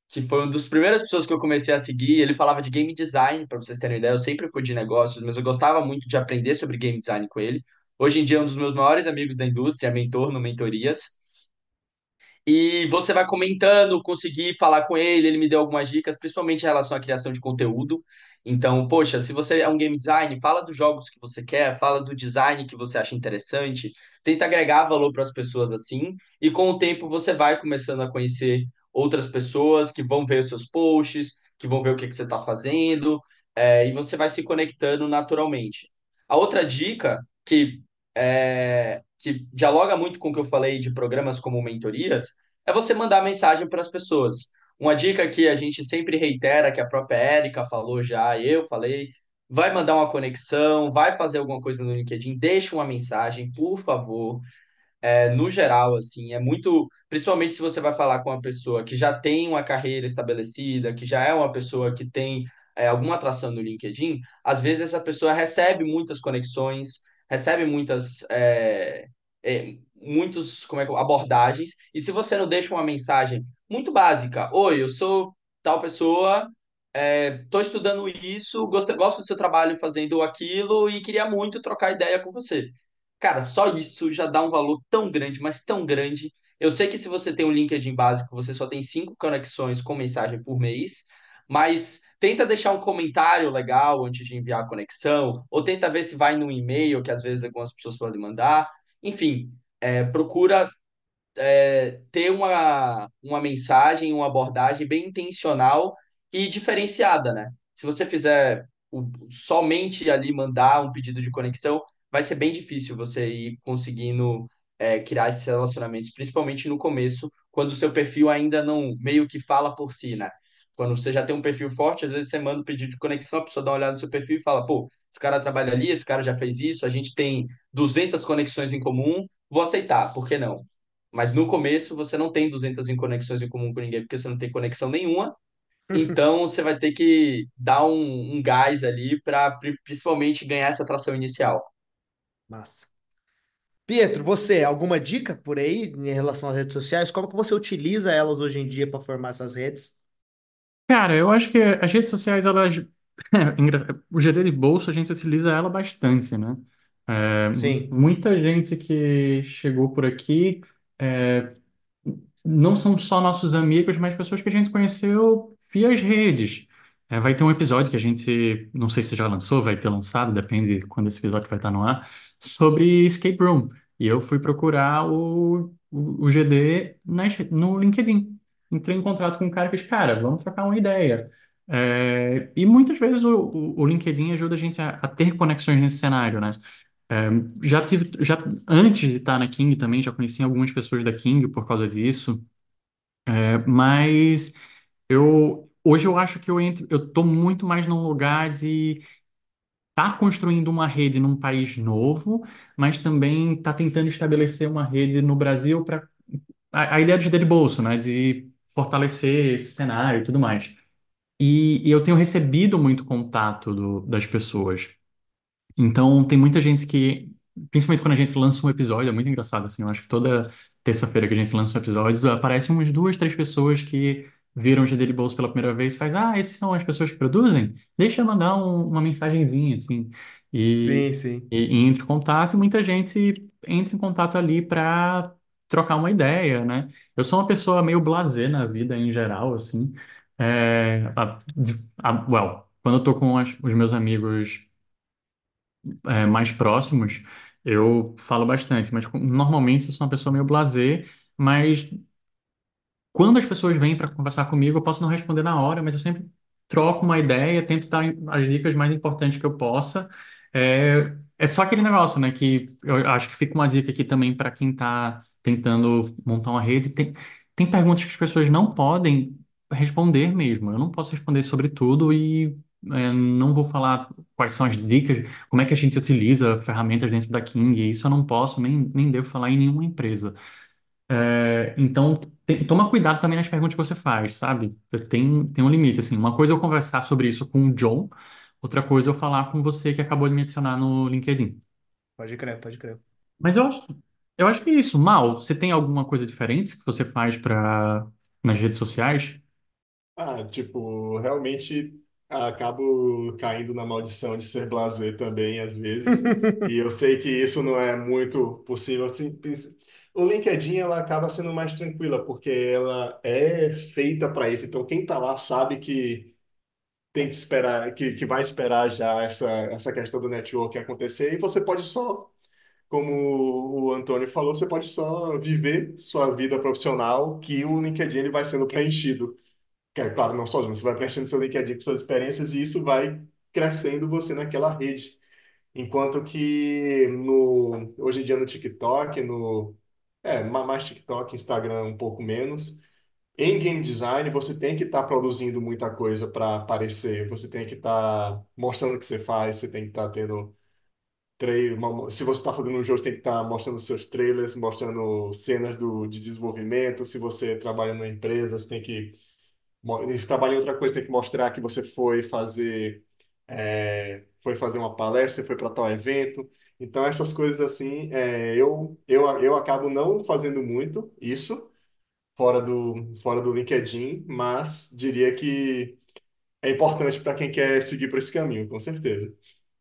que foi uma das primeiras pessoas que eu comecei a seguir. Ele falava de game design, para vocês terem uma ideia. Eu sempre fui de negócios, mas eu gostava muito de aprender sobre game design com ele. Hoje em dia é um dos meus maiores amigos da indústria, mentor no Mentorias. E você vai comentando, consegui falar com ele, ele me deu algumas dicas, principalmente em relação à criação de conteúdo. Então, poxa, se você é um game design, fala dos jogos que você quer, fala do design que você acha interessante, tenta agregar valor para as pessoas assim, e com o tempo você vai começando a conhecer outras pessoas que vão ver os seus posts, que vão ver o que que você está fazendo, é, e você vai se conectando naturalmente. A outra dica que é, que dialoga muito com o que eu falei de programas como mentorias, é você mandar mensagem para as pessoas. Uma dica que a gente sempre reitera, que a própria Érica falou já, eu falei, vai mandar uma conexão, vai fazer alguma coisa no LinkedIn, deixa uma mensagem, por favor. É, no geral, assim, é muito, principalmente se você vai falar com uma pessoa que já tem uma carreira estabelecida, que já é uma pessoa que tem é, alguma atração no LinkedIn, às vezes essa pessoa recebe muitas conexões, recebe muitas, é, é, muitos, como é que, abordagens, e se você não deixa uma mensagem muito básica, oi, eu sou tal pessoa, estou estudando isso, gosto, gosto do seu trabalho fazendo aquilo e queria muito trocar ideia com você. Cara, só isso já dá um valor tão grande, mas tão grande. Eu sei que se você tem um LinkedIn básico, você só tem cinco conexões com mensagem por mês, mas tenta deixar um comentário legal antes de enviar a conexão, ou tenta ver se vai no e-mail, que às vezes algumas pessoas podem mandar. Enfim, é, procura é, ter uma, uma mensagem, uma abordagem bem intencional e diferenciada, né? Se você fizer o- somente ali mandar um pedido de conexão, vai ser bem difícil você ir conseguindo é, criar esses relacionamentos, principalmente no começo, quando o seu perfil ainda não meio que fala por si, né? Quando você já tem um perfil forte, às vezes você manda um pedido de conexão, a pessoa dá uma olhada no seu perfil e fala, pô, esse cara trabalha ali, esse cara já fez isso, a gente tem duzentas conexões em comum, vou aceitar, por que não? Mas no começo você não tem duzentas em conexões em comum com ninguém, porque você não tem conexão nenhuma. Então você vai ter que dar um, um gás ali para principalmente ganhar essa atração inicial. Massa. Pietro, você, alguma dica por aí em relação às redes sociais? Como que você utiliza elas hoje em dia para formar essas redes? Cara, eu acho que as redes sociais, elas. É engra- o G D de bolso, a gente utiliza ela bastante, né? É, mu- Sim. muita gente que chegou por aqui é, não são só nossos amigos, mas pessoas que a gente conheceu via as redes. É, vai ter um episódio que a gente, não sei se já lançou, vai ter lançado, depende quando esse episódio vai estar no ar, sobre escape room. E eu fui procurar o, o, o G D nas, no LinkedIn. Entrei em contato com um cara e fiz, cara, vamos trocar uma ideia. É, e muitas vezes o, o, o LinkedIn ajuda a gente a, a ter conexões nesse cenário, né? É, já tive, já antes de estar na King também, já conheci algumas pessoas da King por causa disso. É, mas eu hoje eu acho que eu entro, eu tô muito mais num lugar de estar construindo uma rede num país novo, mas também estar tentando estabelecer uma rede no Brasil para a, a ideia de de bolso, né? De fortalecer esse cenário e tudo mais. E, e eu tenho recebido muito contato do- das pessoas. Então, tem muita gente que, principalmente quando a gente lança um episódio, é muito engraçado, assim, eu acho que toda terça-feira que a gente lança um episódio, aparecem umas duas, três pessoas que viram o G D de Bolso pela primeira vez e faz, ah, esses são as pessoas que produzem? Deixa eu mandar um- uma mensagenzinha, assim, e, Sim, sim. e, e entra em contato, e muita gente entra em contato ali para trocar uma ideia, né? Eu sou uma pessoa meio blasé na vida, em geral, assim, é, a, a- well, quando eu tô com as- os meus amigos é, mais próximos, eu falo bastante, mas com- normalmente eu sou uma pessoa meio blasé, mas quando as pessoas vêm para conversar comigo, eu posso não responder na hora, mas eu sempre troco uma ideia, tento dar as dicas mais importantes que eu possa. É, é só aquele negócio, né? Que eu acho que fica uma dica aqui também para quem está tentando montar uma rede. Tem, tem perguntas que as pessoas não podem responder mesmo. Eu não posso responder sobre tudo e é, não vou falar quais são as dicas, como é que a gente utiliza ferramentas dentro da King. Isso eu não posso, nem, nem devo falar em nenhuma empresa. É, então, tem- toma cuidado também nas perguntas que você faz, sabe? Tem, tem um limite, assim. Uma coisa é eu conversar sobre isso com o John, outra coisa é eu falar com você que acabou de me adicionar no LinkedIn. Pode crer, pode crer. Mas eu acho, eu acho que é isso. Mal, você tem alguma coisa diferente que você faz para nas redes sociais? Ah, tipo, realmente acabo caindo na maldição de ser blasé também, às vezes. E eu sei que isso não é muito possível assim. pens- O LinkedIn, ela acaba sendo mais tranquila, porque ela é feita para isso. Então, quem tá lá sabe que tem que esperar, que, que vai esperar já essa, essa questão do network acontecer. E você pode só, como o Antônio falou, você pode só viver sua vida profissional, que o LinkedIn ele vai sendo preenchido. Que é claro, não sozinho, você vai preenchendo seu LinkedIn com suas experiências e isso vai crescendo você naquela rede. Enquanto que no, hoje em dia no TikTok, no, é, ma- mais TikTok, Instagram um pouco menos, em game design você tem que estar produzindo muita coisa para aparecer, você tem que estar mostrando o que você faz, você tem que estar tendo trailer, uma- se você está fazendo um jogo, você tem que estar mostrando seus trailers, mostrando cenas do, de desenvolvimento, se você trabalha numa empresa, você tem que Mo- Eles trabalham em outra coisa, tem que mostrar que você foi fazer, é, foi fazer uma palestra, você foi para tal evento. Então, essas coisas assim, é, eu, eu, eu acabo não fazendo muito isso fora do, fora do LinkedIn, mas diria que é importante para quem quer seguir por esse caminho, com certeza.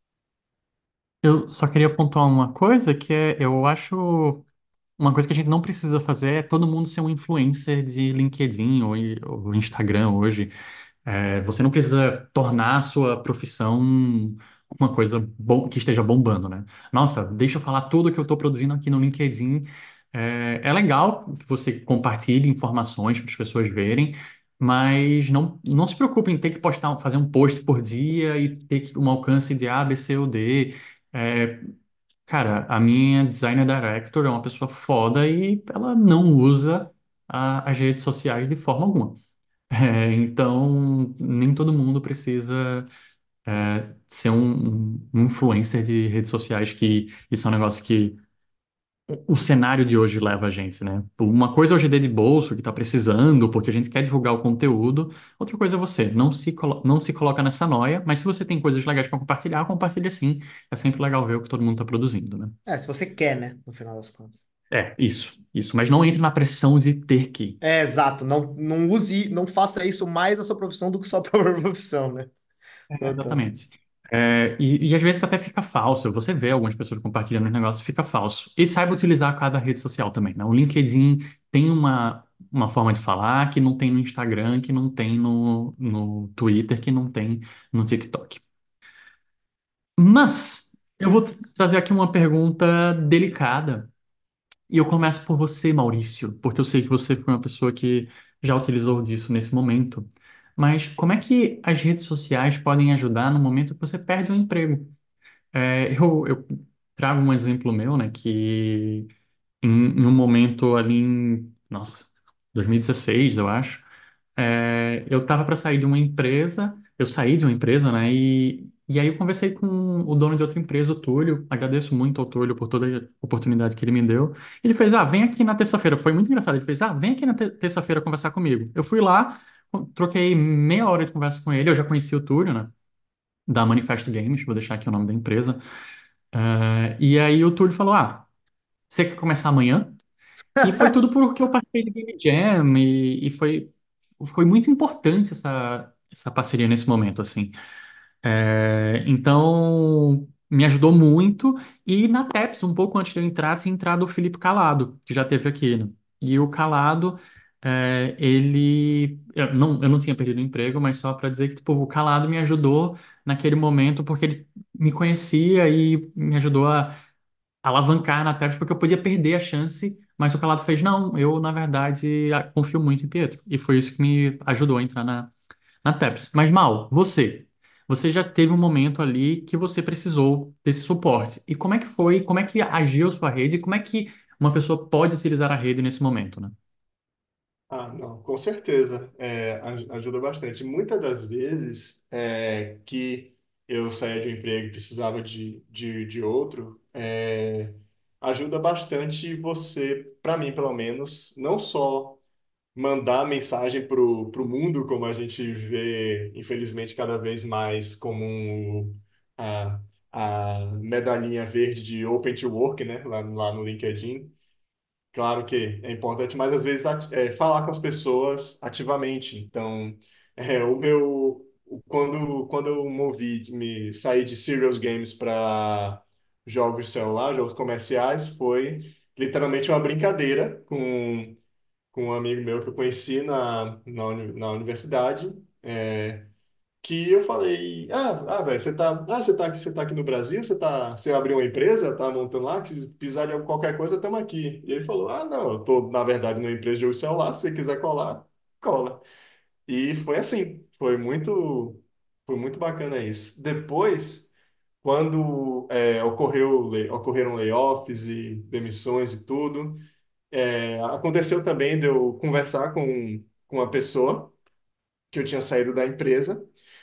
Eu só queria pontuar uma coisa que é, eu acho uma coisa que a gente não precisa fazer é todo mundo ser um influencer de LinkedIn ou, ou Instagram hoje. É, você não precisa tornar a sua profissão uma coisa bom, que esteja bombando, né? Nossa, deixa eu falar tudo que eu estou produzindo aqui no LinkedIn. É, é legal que você compartilhe informações para as pessoas verem, mas não, não se preocupe em ter que postar, fazer um post por dia e ter que, um alcance de A, B, C ou D. É, cara, a minha designer director é uma pessoa foda e ela não usa a- as redes sociais de forma alguma. É, então, nem todo mundo precisa é, ser um, um influencer de redes sociais, que isso é um negócio que o, o cenário de hoje leva a gente, né? Uma coisa é o G D de bolso, que está precisando, porque a gente quer divulgar o conteúdo. Outra coisa é você, não se, colo- não se coloca nessa noia, mas se você tem coisas legais para compartilhar, compartilha sim. É sempre legal ver o que todo mundo está produzindo, né? É, se você quer, né? No final das contas. É, isso, isso. Mas não entre na pressão de ter que. É, exato. Não, não use, não faça isso mais a sua profissão do que sua própria profissão, né? É, Total. exatamente. É, e, e às vezes até fica falso. Você vê algumas pessoas compartilhando os negócios, fica falso. E saiba utilizar cada rede social também, né? O LinkedIn tem uma, uma forma de falar que não tem no Instagram, que não tem no, no Twitter, que não tem no TikTok. Mas eu vou t- trazer aqui uma pergunta delicada. E eu começo por você, Maurício, porque eu sei que você foi uma pessoa que já utilizou disso nesse momento. Mas como é que as redes sociais podem ajudar no momento que você perde um emprego? É, eu, eu trago um exemplo meu, né, que em, em um momento ali em, nossa, dois mil e dezesseis, eu acho, é, eu estava para sair de uma empresa, eu saí de uma empresa, né? E, e aí eu conversei com o dono de outra empresa, o Túlio. Agradeço muito ao Túlio por toda a oportunidade que ele me deu. Ele fez, ah, vem aqui na terça-feira. Foi muito engraçado. Ele fez, ah, vem aqui na te- terça-feira conversar comigo. Eu fui lá, troquei meia hora de conversa com ele. Eu já conheci o Túlio, né? Da Manifesto Games, vou deixar aqui o nome da empresa. Eh, e aí o Túlio falou, ah, você quer começar amanhã? E foi tudo porque eu participei do Game Jam e, e foi, foi muito importante essa, essa parceria nesse momento, assim. É, então, me ajudou muito. E na TEPS, um pouco antes de eu entrar, tinha entrado o Felipe Calado, que já teve aqui, né? E o Calado, é, ele... Eu não, eu não tinha perdido o emprego, mas só para dizer que, tipo, o Calado me ajudou naquele momento porque ele me conhecia e me ajudou a alavancar na Tebas porque eu podia perder a chance, mas o Calado fez, não, eu, na verdade, a- confio muito em Pietro. E foi isso que me ajudou a entrar na, na Tebas. Mas, Mal, você, você já teve um momento ali que você precisou desse suporte. E como é que foi, como é que agiu sua rede, como é que uma pessoa pode utilizar a rede nesse momento, né? Ah, não, com certeza, é, aj- ajuda bastante. Muitas das vezes é, que eu saía de um emprego e precisava de, de, de outro, é, ajuda bastante você, para mim pelo menos, não só mandar mensagem para o mundo, como a gente vê, infelizmente, cada vez mais como um, a, a medalhinha verde de Open to Work, né, lá, lá no LinkedIn. Claro que é importante, mas às vezes ati- é, falar com as pessoas ativamente. Então, É, o meu. o- Quando, quando eu movi, me saí de serious games para jogos de celular, jogos comerciais, foi literalmente uma brincadeira com, com um amigo meu que eu conheci na, na, uni- na universidade. É, que eu falei, ah, ah, velho, você tá, ah, você tá aqui, você tá aqui no Brasil, você tá, você abriu uma empresa, tá montando lá, que se precisar de qualquer coisa, estamos aqui. E ele falou, ah, não, eu tô, na verdade, numa empresa de jogo de celular, se você quiser colar, cola. E foi assim, foi muito, foi muito bacana isso. Depois, quando é, ocorreu, lay- ocorreram layoffs e demissões e tudo, é, aconteceu também de eu conversar com, com uma pessoa que eu tinha saído da empresa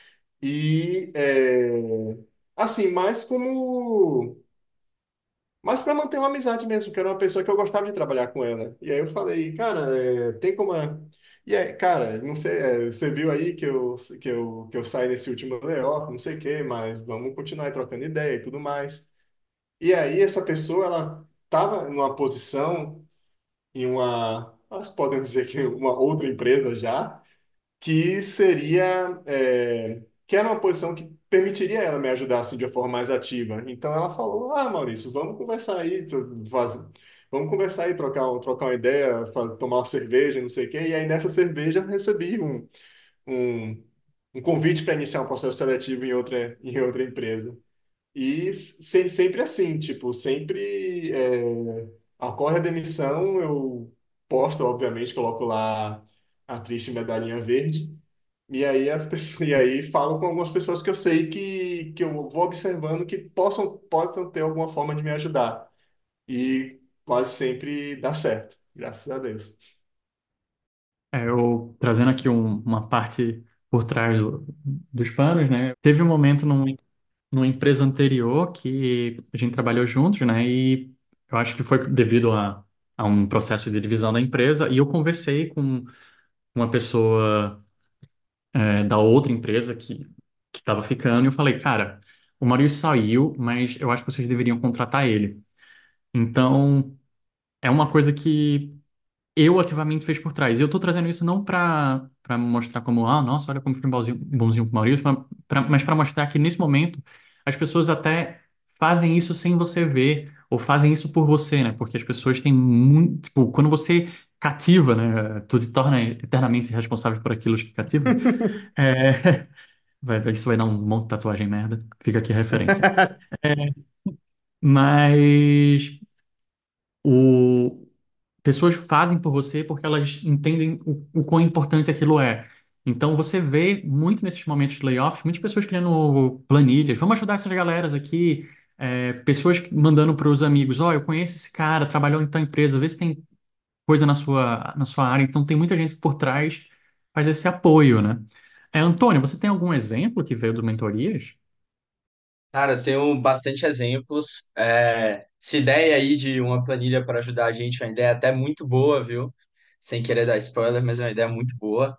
e, é, assim, mais como mas para manter uma amizade mesmo, que era uma pessoa que eu gostava de trabalhar com ela. E aí eu falei, cara, é, tem como. é- E aí, cara, não sei, é, você viu aí que eu, que eu, que eu saí nesse último layoff, não sei o quê, mas vamos continuar aí trocando ideia e tudo mais. E aí essa pessoa, ela estava numa posição, em uma, acho que podemos dizer que uma outra empresa já, que seria, é, que era uma posição que permitiria ela me ajudar assim, de uma forma mais ativa. Então ela falou, ah, Maurício, vamos conversar aí, tu- faz- vamos conversar aí, trocar, um- trocar uma ideia, fa- tomar uma cerveja, não sei o quê. E aí nessa cerveja eu recebi um, um, um convite para iniciar um processo seletivo em outra, em outra empresa. E se- sempre assim, tipo, sempre é, ocorre a demissão, eu posto, obviamente, coloco lá a triste medalhinha verde, e aí as pessoas, e aí falo com algumas pessoas que eu sei que, que eu vou observando que possam, possam ter alguma forma de me ajudar. E quase sempre dá certo, graças a Deus. É, eu trazendo aqui um- uma parte por trás do- dos panos, né? Teve um momento num, numa empresa anterior que a gente trabalhou juntos, né? E eu acho que foi devido a, a um processo de divisão da empresa. E eu conversei com uma pessoa é, da outra empresa que que estava ficando e eu falei, cara, o Maurício saiu, mas eu acho que vocês deveriam contratar ele. Então, é uma coisa que eu ativamente fez por trás. E eu tô trazendo isso não para para mostrar como, ah, nossa, olha como fui bonzinho, bonzinho com o Maurício, mas pra, mas para mostrar que nesse momento as pessoas até fazem isso sem você ver, ou fazem isso por você, né? Porque as pessoas têm muito, tipo, quando você cativa, né, tu te torna eternamente responsável por aquilo que cativa. É, vai, isso vai dar um monte de tatuagem merda. Fica aqui a referência. Mas o pessoas fazem por você porque elas entendem o, o quão importante aquilo é. Então você vê muito nesses momentos de layoffs, muitas pessoas criando planilhas. Vamos ajudar essas galeras aqui. É, pessoas que- mandando para os amigos, ó, eu conheço esse cara, trabalhou em tal empresa, vê se tem coisa na sua, na sua área. Então tem muita gente por trás, faz esse apoio, né? É, Antônio, você tem algum exemplo que veio do Mentorias? Cara, eu tenho bastante exemplos. É, essa ideia aí de uma planilha para ajudar a gente é uma ideia até muito boa, viu? Sem querer dar spoiler, mas é uma ideia muito boa.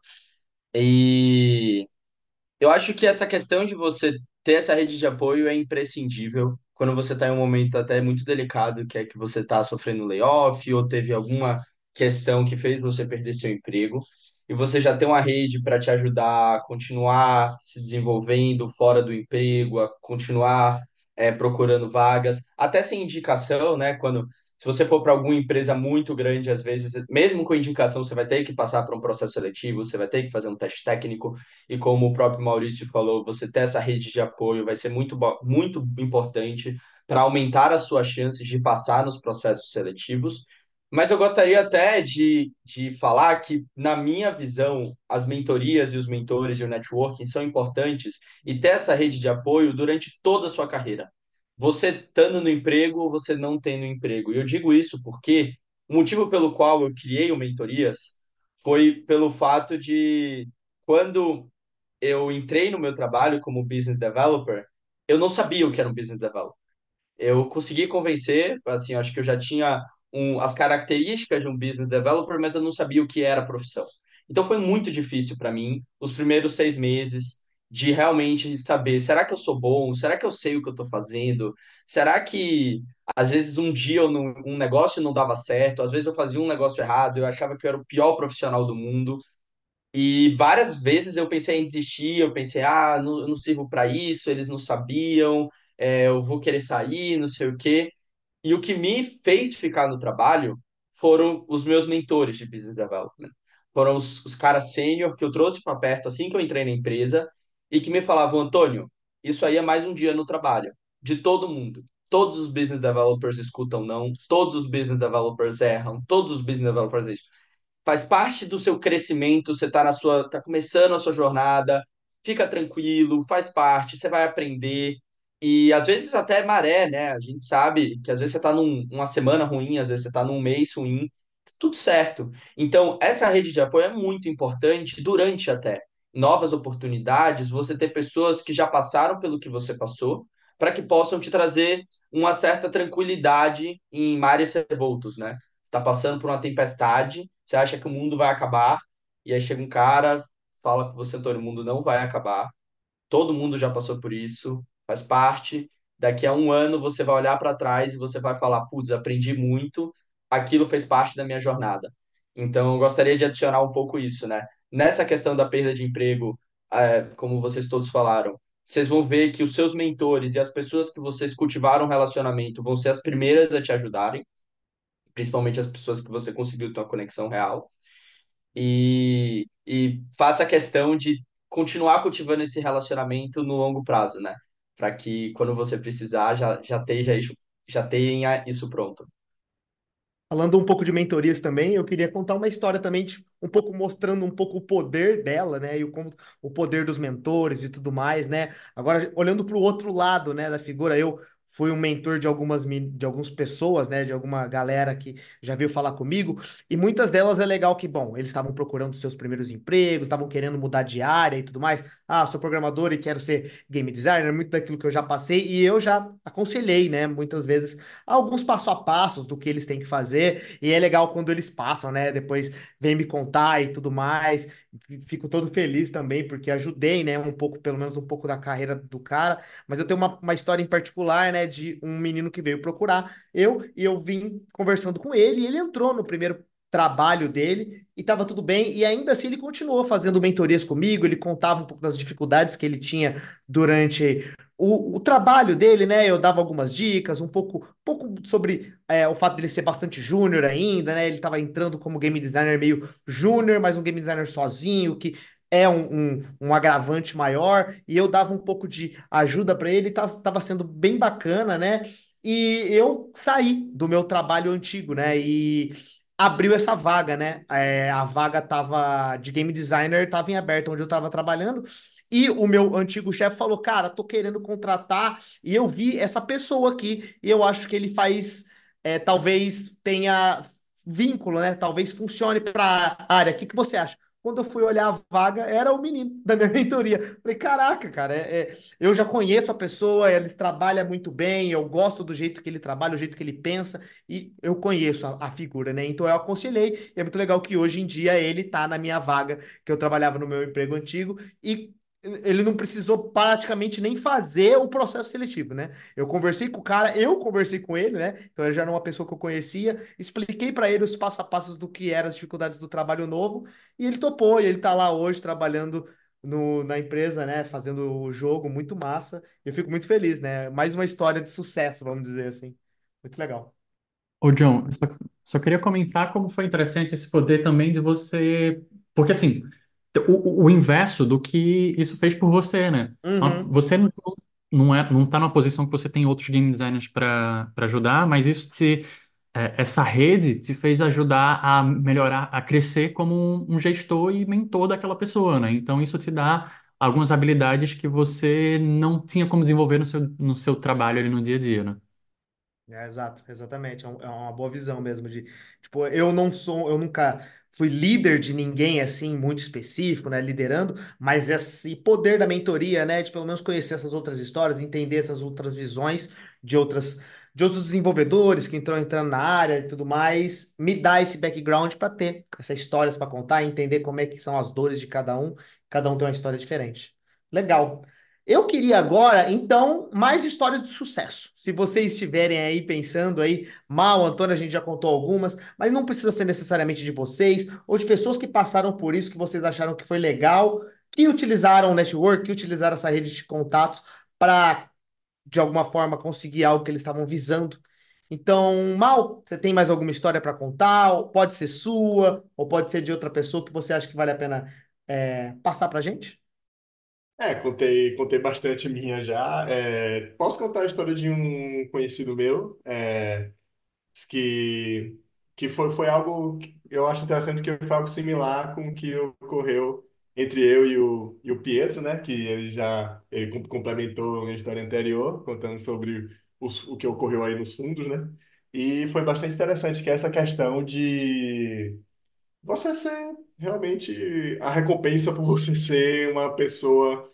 E eu acho que essa questão de você ter essa rede de apoio é imprescindível quando você está em um momento até muito delicado, que é que você está sofrendo layoff ou teve alguma questão que fez você perder seu emprego, e você já tem uma rede para te ajudar a continuar se desenvolvendo fora do emprego, a continuar é, procurando vagas, até sem indicação, né? Quando se você for para alguma empresa muito grande, às vezes, mesmo com indicação, você vai ter que passar por um processo seletivo, você vai ter que fazer um teste técnico. E como o próprio Maurício falou, você ter essa rede de apoio vai ser muito, bo- muito importante para aumentar as suas chances de passar nos processos seletivos. Mas eu gostaria até de, de falar que, na minha visão, as mentorias e os mentores e o networking são importantes e ter essa rede de apoio durante toda a sua carreira. Você estando no emprego ou você não tendo emprego. E eu digo isso porque o motivo pelo qual eu criei o Mentorias foi pelo fato de quando eu entrei no meu trabalho como business developer, eu não sabia o que era um business developer. Eu consegui convencer, assim, acho que eu já tinha um, as características de um business developer, mas eu não sabia o que era a profissão. Então foi muito difícil para mim, os primeiros seis meses, de realmente saber, será que eu sou bom? Será que eu sei o que eu estou fazendo? Será que às vezes um dia eu não, um negócio não dava certo, às vezes eu fazia um negócio errado, eu achava que eu era o pior profissional do mundo. E várias vezes eu pensei em desistir, eu pensei, ah, não, eu não sirvo para isso, eles não sabiam, é, eu vou querer sair, não sei o quê. E o que me fez ficar no trabalho foram os meus mentores de business development. Foram os, os caras sênior que eu trouxe para perto assim que eu entrei na empresa e que me falavam, Antônio, isso aí é mais um dia no trabalho, de todo mundo. Todos os business developers escutam não, todos os business developers erram, todos os business developers fazem isso. Faz parte do seu crescimento, você está na sua, tá começando a sua jornada, fica tranquilo, faz parte, você vai aprender. E às vezes até é maré, né? A gente sabe que às vezes você está num, numa semana ruim, às vezes você está num mês ruim, tudo certo. Então, essa rede de apoio é muito importante durante até novas oportunidades, você ter pessoas que já passaram pelo que você passou, para que possam te trazer uma certa tranquilidade em mares revoltos, né? Está passando por uma tempestade, você acha que o mundo vai acabar, e aí chega um cara, fala com você, Antônio, o mundo não vai acabar, todo mundo já passou por isso, faz parte. Daqui a um ano você vai olhar para trás e você vai falar, putz, aprendi muito, aquilo fez parte da minha jornada. Então, eu gostaria de adicionar um pouco isso, né? Nessa questão da perda de emprego, é, como vocês todos falaram, vocês vão ver que os seus mentores e as pessoas que vocês cultivaram um relacionamento vão ser as primeiras a te ajudarem, principalmente as pessoas que você conseguiu ter uma conexão real. E, e faça questão de continuar cultivando esse relacionamento no longo prazo, né? Para que quando você precisar já, já esteja isso, já tenha isso pronto. Falando um pouco de mentorias também, eu queria contar uma história também, de, um pouco mostrando um pouco o poder dela, né? E o, como, o poder dos mentores e tudo mais, né? Agora, olhando para o outro lado, né, da figura, eu fui um mentor de algumas, mi- de algumas pessoas, né? De alguma galera que já veio falar comigo, e muitas delas é legal que, bom, eles estavam procurando seus primeiros empregos, estavam querendo mudar de área e tudo mais. Ah, sou programador e quero ser game designer, muito daquilo que eu já passei, e eu já aconselhei, né? Muitas vezes alguns passo a passos do que eles têm que fazer, e é legal quando eles passam, né? Depois vem me contar e tudo mais. Fico todo feliz também, porque ajudei, né? Um pouco, pelo menos um pouco da carreira do cara. Mas eu tenho uma, uma história em particular, né? De um menino que veio procurar eu, e eu vim conversando com ele, e ele entrou no primeiro trabalho dele e estava tudo bem, e ainda assim ele continuou fazendo mentorias comigo, ele contava um pouco das dificuldades que ele tinha durante o, o trabalho dele, né? Eu dava algumas dicas, um pouco, pouco sobre é, o fato dele ser bastante júnior ainda, né? Ele estava entrando como game designer meio júnior, mas um game designer sozinho, que é um, um, um agravante maior, e eu dava um pouco de ajuda para ele, estava sendo bem bacana, né? E eu saí do meu trabalho antigo, né? E abriu essa vaga, né? É, a vaga tava de game designer, estava em aberto onde eu estava trabalhando. E o meu antigo chefe falou: Cara, tô querendo contratar. E eu vi essa pessoa aqui. E eu acho que ele faz, é, talvez tenha vínculo, né? Talvez funcione para a área. O que que você acha? Quando eu fui olhar a vaga, era o menino da minha mentoria. Falei, caraca, cara, é, é, eu já conheço a pessoa, eles trabalham muito bem, eu gosto do jeito que ele trabalha, o jeito que ele pensa, e eu conheço a, a figura, né? Então eu aconselhei, e é muito legal que hoje em dia ele tá na minha vaga, que eu trabalhava no meu emprego antigo, e ele não precisou praticamente nem fazer o processo seletivo, né? Eu conversei com o cara, eu conversei com ele, né? Então ele já era uma pessoa que eu conhecia, expliquei para ele os passo a passos do que eram as dificuldades do trabalho novo, e ele topou, e ele tá lá hoje trabalhando no, na empresa, né? Fazendo o jogo, muito massa. Eu fico muito feliz, né? Mais uma história de sucesso, vamos dizer assim. Muito legal. Ô, John, eu só, só queria comentar como foi interessante esse poder também de você. Porque, assim, o, o o inverso do que isso fez por você, né? Ah, Uhum. Você não, não é, não tá numa posição que você tem outros game designers para para ajudar, mas isso te, é, essa rede te fez ajudar a melhorar, a crescer como um, um gestor e mentor daquela pessoa, né? Então, isso te dá algumas habilidades que você não tinha como desenvolver no seu, no seu trabalho ali no dia a dia, né? É, exato, exatamente. É, um- é uma boa visão mesmo de, tipo, eu não sou, eu nunca fui líder de ninguém assim muito específico, né, liderando, mas esse poder da mentoria, né, de pelo menos conhecer essas outras histórias, entender essas outras visões de outras de outros desenvolvedores que estão entrando na área e tudo mais, me dá esse background para ter essas histórias para contar, entender como é que são as dores de cada um, cada um tem uma história diferente. Legal. Eu queria agora, então, mais histórias de sucesso. Se vocês estiverem aí pensando aí, mal, Antônio, a gente já contou algumas, mas não precisa ser necessariamente de vocês ou de pessoas que passaram por isso, que vocês acharam que foi legal, que utilizaram o network, que utilizaram essa rede de contatos para, de alguma forma, conseguir algo que eles estavam visando. Então, Mal, você tem mais alguma história para contar? Pode ser sua, ou pode ser de outra pessoa que você acha que vale a pena é, passar para gente? É, contei, contei bastante minha já. É, posso contar a história de um conhecido meu, é, que, que foi, foi algo que eu acho interessante, porque foi algo similar com o que ocorreu entre eu e o, e o Pietro, né? Que ele já ele com- complementou a minha história anterior, contando sobre os, o que ocorreu aí nos fundos, né? E foi bastante interessante, que é essa questão de você ser realmente a recompensa por você ser uma pessoa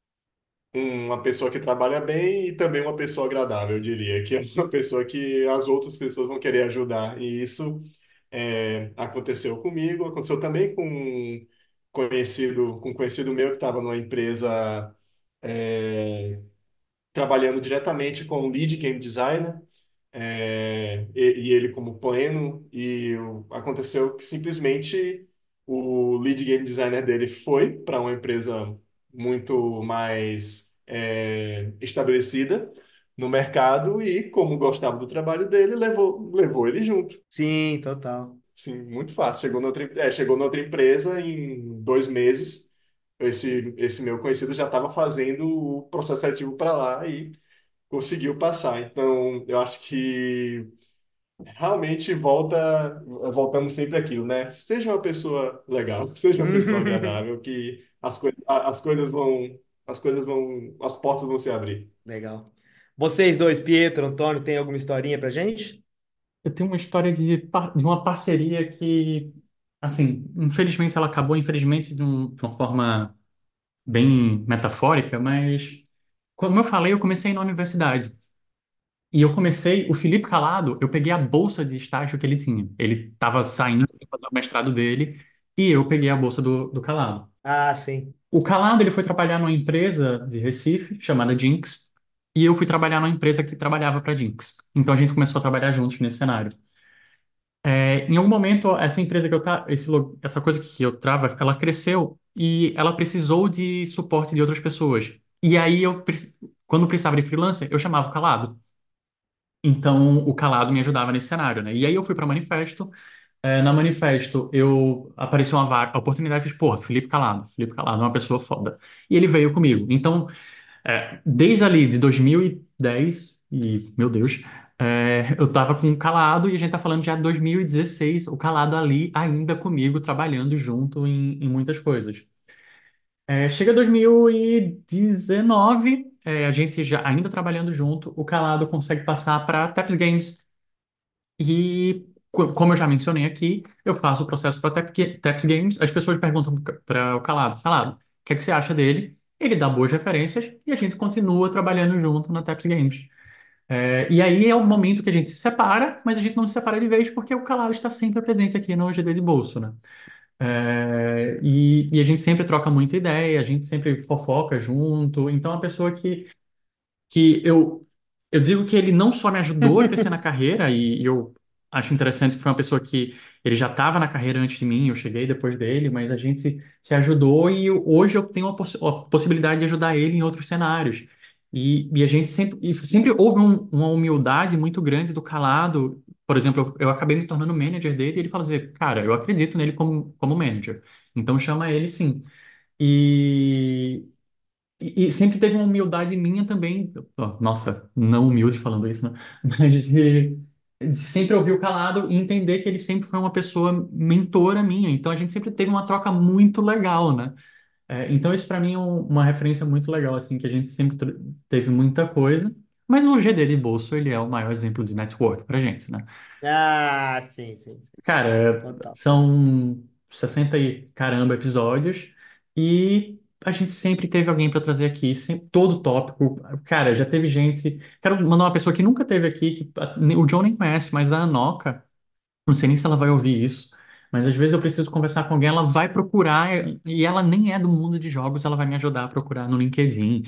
uma pessoa que trabalha bem e também uma pessoa agradável, eu diria, que é uma pessoa que as outras pessoas vão querer ajudar. E isso é, aconteceu comigo, aconteceu também com um conhecido, com um conhecido meu que estava numa empresa é, trabalhando diretamente com lead game designer, é, e, e ele como pleno, e o- aconteceu que simplesmente o lead game designer dele foi para uma empresa muito mais é, estabelecida no mercado e, como gostava do trabalho dele, levou, levou ele junto. Sim, total. Sim, muito fácil. Chegou na outra, é, chegou na outra empresa em dois meses. Esse, esse meu conhecido já estava fazendo o processo seletivo para lá e conseguiu passar. Então, eu acho que realmente volta, voltamos sempre àquilo, né? Seja uma pessoa legal, seja uma pessoa agradável, que as, coi a- as coisas vão, as coisas vão, as portas vão se abrir. Legal. Vocês dois, Pietro, Antônio, tem alguma historinha pra gente? Eu tenho uma história de, par- de uma parceria que, assim, infelizmente ela acabou, infelizmente, de, um- de uma forma bem metafórica, mas, como eu falei, eu comecei na universidade. E eu comecei, o Felipe Calado, eu peguei a bolsa de estágio que ele tinha. Ele estava saindo para fazer o mestrado dele e eu peguei a bolsa do, do Calado. Ah, sim. O Calado, ele foi trabalhar numa empresa de Recife, chamada Jinx, e eu fui trabalhar numa empresa que trabalhava para Jinx. Então a gente começou a trabalhar juntos nesse cenário. É, em algum momento, essa empresa que eu tá, esse, lo- essa coisa que eu trava, ela cresceu e ela precisou de suporte de outras pessoas. E aí eu, preci- quando precisava de freelancer, eu chamava o Calado. Então o Calado me ajudava nesse cenário, né? E aí eu fui para Manifesto. É, na Manifesto eu apareceu uma vaga, a oportunidade, e fiz, porra, Felipe Calado, Felipe Calado é uma pessoa foda. E ele veio comigo. Então é, desde ali de dois mil e dez, e meu Deus, é, eu tava com o Calado e a gente tá falando já de dois mil e dezesseis, o Calado ali ainda comigo, trabalhando junto em, em muitas coisas. É, chega dois mil e dezenove, é, a gente já ainda trabalhando junto, o Calado consegue passar para Taps Games. E, co- como eu já mencionei aqui, eu faço o processo para Taps Games, as pessoas perguntam para o Calado, Calado, o que é que você acha dele? Ele dá boas referências e a gente continua trabalhando junto na Taps Games. É, e aí é o momento que a gente se separa, mas a gente não se separa de vez porque o Calado está sempre presente aqui no G D de Bolso, né? É, e, e a gente sempre troca muita ideia, a gente sempre fofoca junto. Então, é uma pessoa que que eu, eu digo que ele não só me ajudou a crescer na carreira, e eu acho interessante que foi uma pessoa que ele já estava na carreira antes de mim, eu cheguei depois dele, mas a gente se, se ajudou e eu- hoje eu tenho a, possi- a possibilidade de ajudar ele em outros cenários. E, e a gente sempre, e sempre houve um- uma humildade muito grande do Calado. Por exemplo, eu, eu acabei me tornando manager dele e ele falou assim, cara, eu acredito nele como, como manager, então chama ele sim. E, e, e sempre teve uma humildade minha também, ó, nossa, não humilde falando isso, né? Mas de, de sempre ouvir o Calado e entender que ele sempre foi uma pessoa mentora minha. Então a gente sempre teve uma troca muito legal, né? É, então isso para mim é um- uma referência muito legal, assim, que a gente sempre tr- teve muita coisa. Mas o G D de bolso, ele é o maior exemplo de network pra gente, né? Ah, sim, sim, sim. Cara, Total. são sessenta e caramba episódios e a gente sempre teve alguém para trazer aqui, sempre, todo tópico. Cara, já teve gente. Quero mandar uma pessoa que nunca teve aqui, que a- o John nem conhece, mas da Anoka, não sei nem se ela vai ouvir isso, mas às vezes eu preciso conversar com alguém, ela vai procurar e ela nem é do mundo de jogos, ela vai me ajudar a procurar no LinkedIn.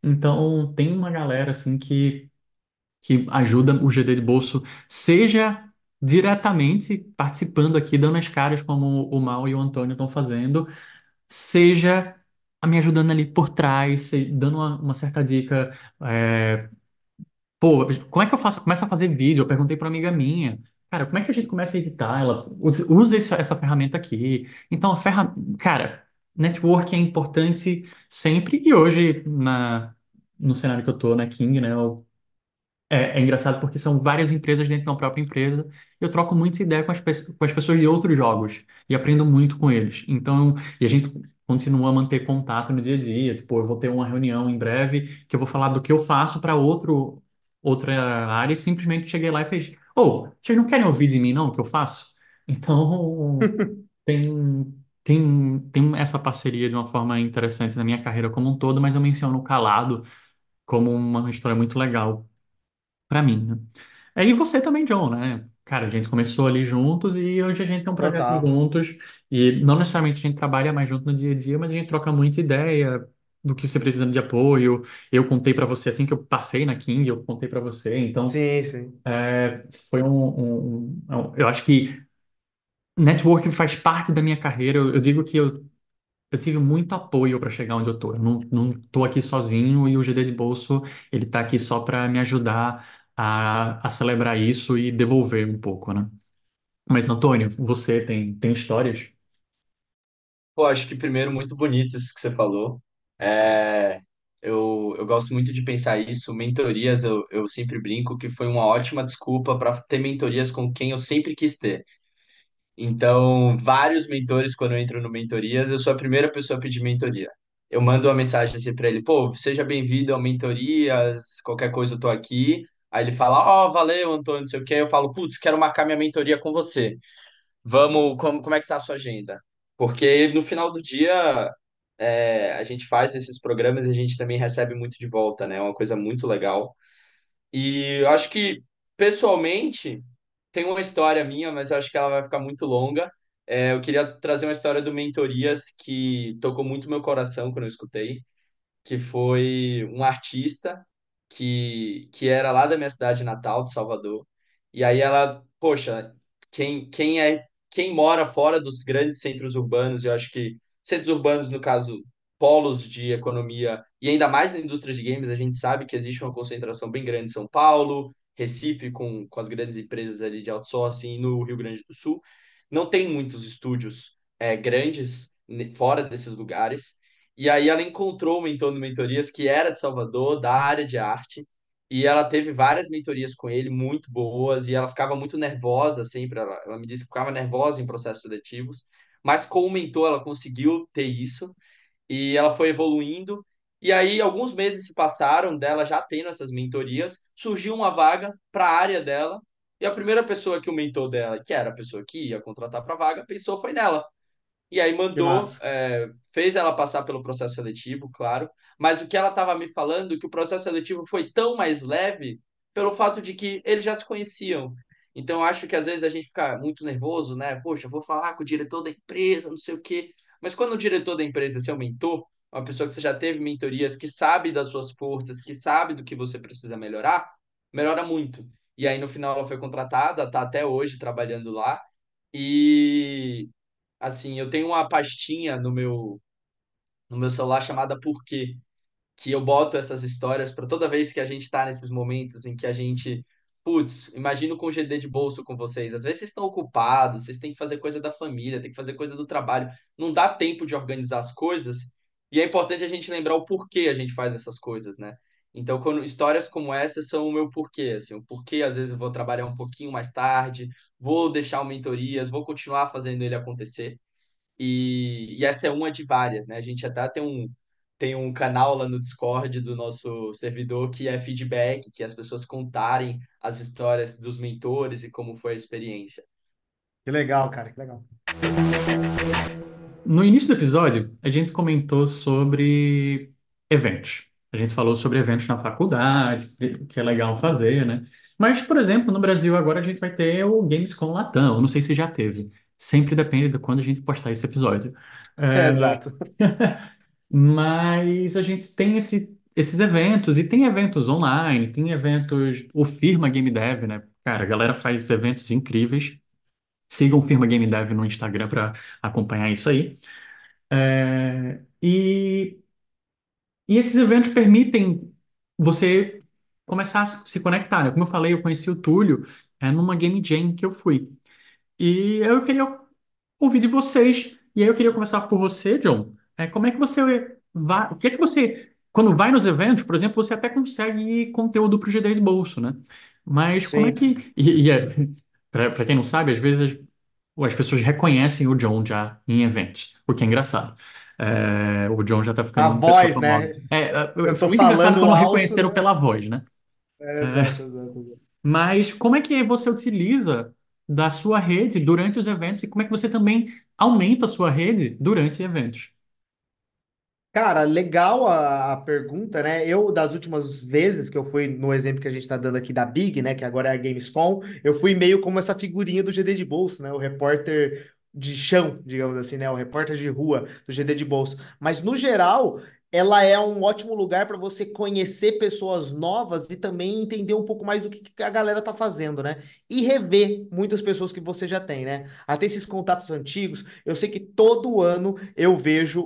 Então, tem uma galera assim que, que ajuda o G D de bolso, seja diretamente participando aqui, dando as caras como o Mal e o Antônio estão fazendo, seja me ajudando ali por trás, se- dando uma, uma certa dica. é, Pô, como é que eu faço? Começa a fazer vídeo. Eu perguntei para uma amiga minha, cara, como é que a gente começa a editar? Ela usa usa esse- essa ferramenta aqui. Então, a ferra... cara, network é importante sempre e hoje na no cenário que eu tô na King, né? Eu é, é engraçado porque são várias empresas dentro da própria empresa. Eu troco muita ideia com as, pe- com as pessoas de outros jogos e aprendo muito com eles. Então, e a gente continua a manter contato no dia a dia. Tipo, eu vou ter uma reunião em breve que eu vou falar do que eu faço para outro outra área e simplesmente cheguei lá e fez: "Oh, vocês não querem ouvir de mim não o que eu faço?" Então, tem tem tem essa parceria de uma forma interessante na minha carreira como um todo, mas eu menciono o Calado como uma história muito legal pra mim, né? É, e você também, John, né? Cara, a gente começou ali juntos e hoje a gente tem um projeto Total. juntos e não necessariamente a gente trabalha mais junto no dia a dia, mas a gente troca muita ideia do que você precisando de apoio. Eu contei pra você assim que eu passei na King, eu contei pra você, então Sim, sim. é, foi um, um- um- um- eu acho que network faz parte da minha carreira. Eu, eu digo que eu eu tive muito apoio para chegar onde eu tô. Eu não, não tô aqui sozinho e o G D de bolso, ele tá aqui só para me ajudar a, a celebrar isso e devolver um pouco, né? Mas, Antônio, você tem, tem histórias? Pô, acho que primeiro muito bonito isso que você falou. É, eu, eu gosto muito de pensar isso. Mentorias, eu, eu sempre brinco que foi uma ótima desculpa para ter mentorias com quem eu sempre quis ter. Então, vários mentores, quando eu entro no mentorias, eu sou a primeira pessoa a pedir mentoria. Eu mando uma mensagem assim para ele: pô, seja bem-vindo ao mentorias, qualquer coisa eu tô aqui. Aí ele fala: ó, valeu, Antônio, não sei o quê. Eu falo: putz, quero marcar minha mentoria com você. Vamos, como, como é que tá a sua agenda? Porque no final do dia, é, a gente faz esses programas e a gente também recebe muito de volta, né? É uma coisa muito legal. E eu acho que, pessoalmente, tem uma história minha, mas eu acho que ela vai ficar muito longa. É, eu queria trazer uma história do Mentorias que tocou muito meu coração quando eu escutei, que foi um artista que, que era lá da minha cidade natal, de Salvador. E aí ela, poxa, quem, quem é quem mora fora dos grandes centros urbanos, eu acho que centros urbanos, no caso, polos de economia, e ainda mais na indústria de games, a gente sabe que existe uma concentração bem grande em São Paulo, Recife, com, com as grandes empresas ali de outsourcing, e no Rio Grande do Sul. Não tem muitos estúdios é, grandes ne- fora desses lugares. E aí ela encontrou um mentor no Mentorias que era de Salvador, da área de arte, e ela teve várias mentorias com ele, muito boas, e ela ficava muito nervosa sempre, ela, ela me disse que ficava nervosa em processos seletivos, mas com o mentor ela conseguiu ter isso, e ela foi evoluindo, e aí alguns meses se passaram dela já tendo essas mentorias, surgiu uma vaga para a área dela, e a primeira pessoa que o mentor dela, que era a pessoa que ia contratar para a vaga, pensou foi nela. E aí Que mandou, massa. é, fez ela passar pelo processo seletivo, claro, mas o que ela estava me falando, é que o processo seletivo foi tão mais leve pelo fato de que eles já se conheciam. Então, eu acho que às vezes a gente fica muito nervoso, né? Poxa, eu vou falar com o diretor da empresa, não sei o quê. Mas quando o diretor da empresa é seu mentor, uma pessoa que você já teve mentorias, que sabe das suas forças, que sabe do que você precisa melhorar, melhora muito. E aí, no final, ela foi contratada, está até hoje trabalhando lá. E assim, eu tenho uma pastinha no meu no meu celular chamada Porquê, que eu boto essas histórias para toda vez que a gente está nesses momentos em que a gente, putz, imagino com o G D de bolso com vocês. Às vezes vocês estão ocupados, vocês têm que fazer coisa da família, tem que fazer coisa do trabalho, não dá tempo de organizar as coisas, e é importante a gente lembrar o porquê a gente faz essas coisas, né? Então, quando histórias como essas são o meu porquê, assim, o porquê às vezes eu vou trabalhar um pouquinho mais tarde, vou deixar o mentorias, vou continuar fazendo ele acontecer. E, e essa é uma de várias, né? A gente até tem um, tem um canal lá no Discord do nosso servidor que é feedback, que é as pessoas contarem as histórias dos mentores e como foi a experiência. Que legal, cara, que legal. No início do episódio, a gente comentou sobre eventos. A gente falou sobre eventos na faculdade, que é legal fazer, né? Mas, por exemplo, no Brasil agora a gente vai ter o Gamescom Latam. Eu não sei se já teve. Sempre depende de quando a gente postar esse episódio. É, É, exato. Mas a gente tem esse. esses eventos, e tem eventos online, tem eventos, o Firma Game Dev, né? Cara, a galera faz eventos incríveis. Sigam o Firma Game Dev no Instagram para acompanhar isso aí. É, e, e esses eventos permitem você começar a se conectar, né? Como eu falei, eu conheci o Túlio é, numa Game Jam que eu fui. E eu queria ouvir de vocês. E aí eu queria conversar com você, John. É, como é que você vai. O que é que você. Quando vai nos eventos, por exemplo, você até consegue conteúdo para o G D de bolso, né? Mas como é Sim. que. E, e é, para quem não sabe, às vezes as, as pessoas reconhecem o John já em eventos, o que é engraçado. É, o John já tá A ficando uma pessoa voz, famosa. né? É, é, Eu foi tô muito engraçado falando quando alto, reconheceram né? pela voz, né? É, exato, exato, exato. Mas como é que você utiliza da sua rede durante os eventos e como é que você também aumenta a sua rede durante eventos? Cara, legal a, a pergunta, né? Eu, das últimas vezes que eu fui no exemplo que a gente tá dando aqui da Big, né? Que agora é a Gamescom, eu fui meio como essa figurinha do G D de bolso, né? O repórter de chão, digamos assim, né? O repórter de rua do G D de bolso. Mas, no geral, ela é um ótimo lugar para você conhecer pessoas novas e também entender um pouco mais do que que a galera tá fazendo, né? E rever muitas pessoas que você já tem, né? Até esses contatos antigos. Eu sei que todo ano eu vejo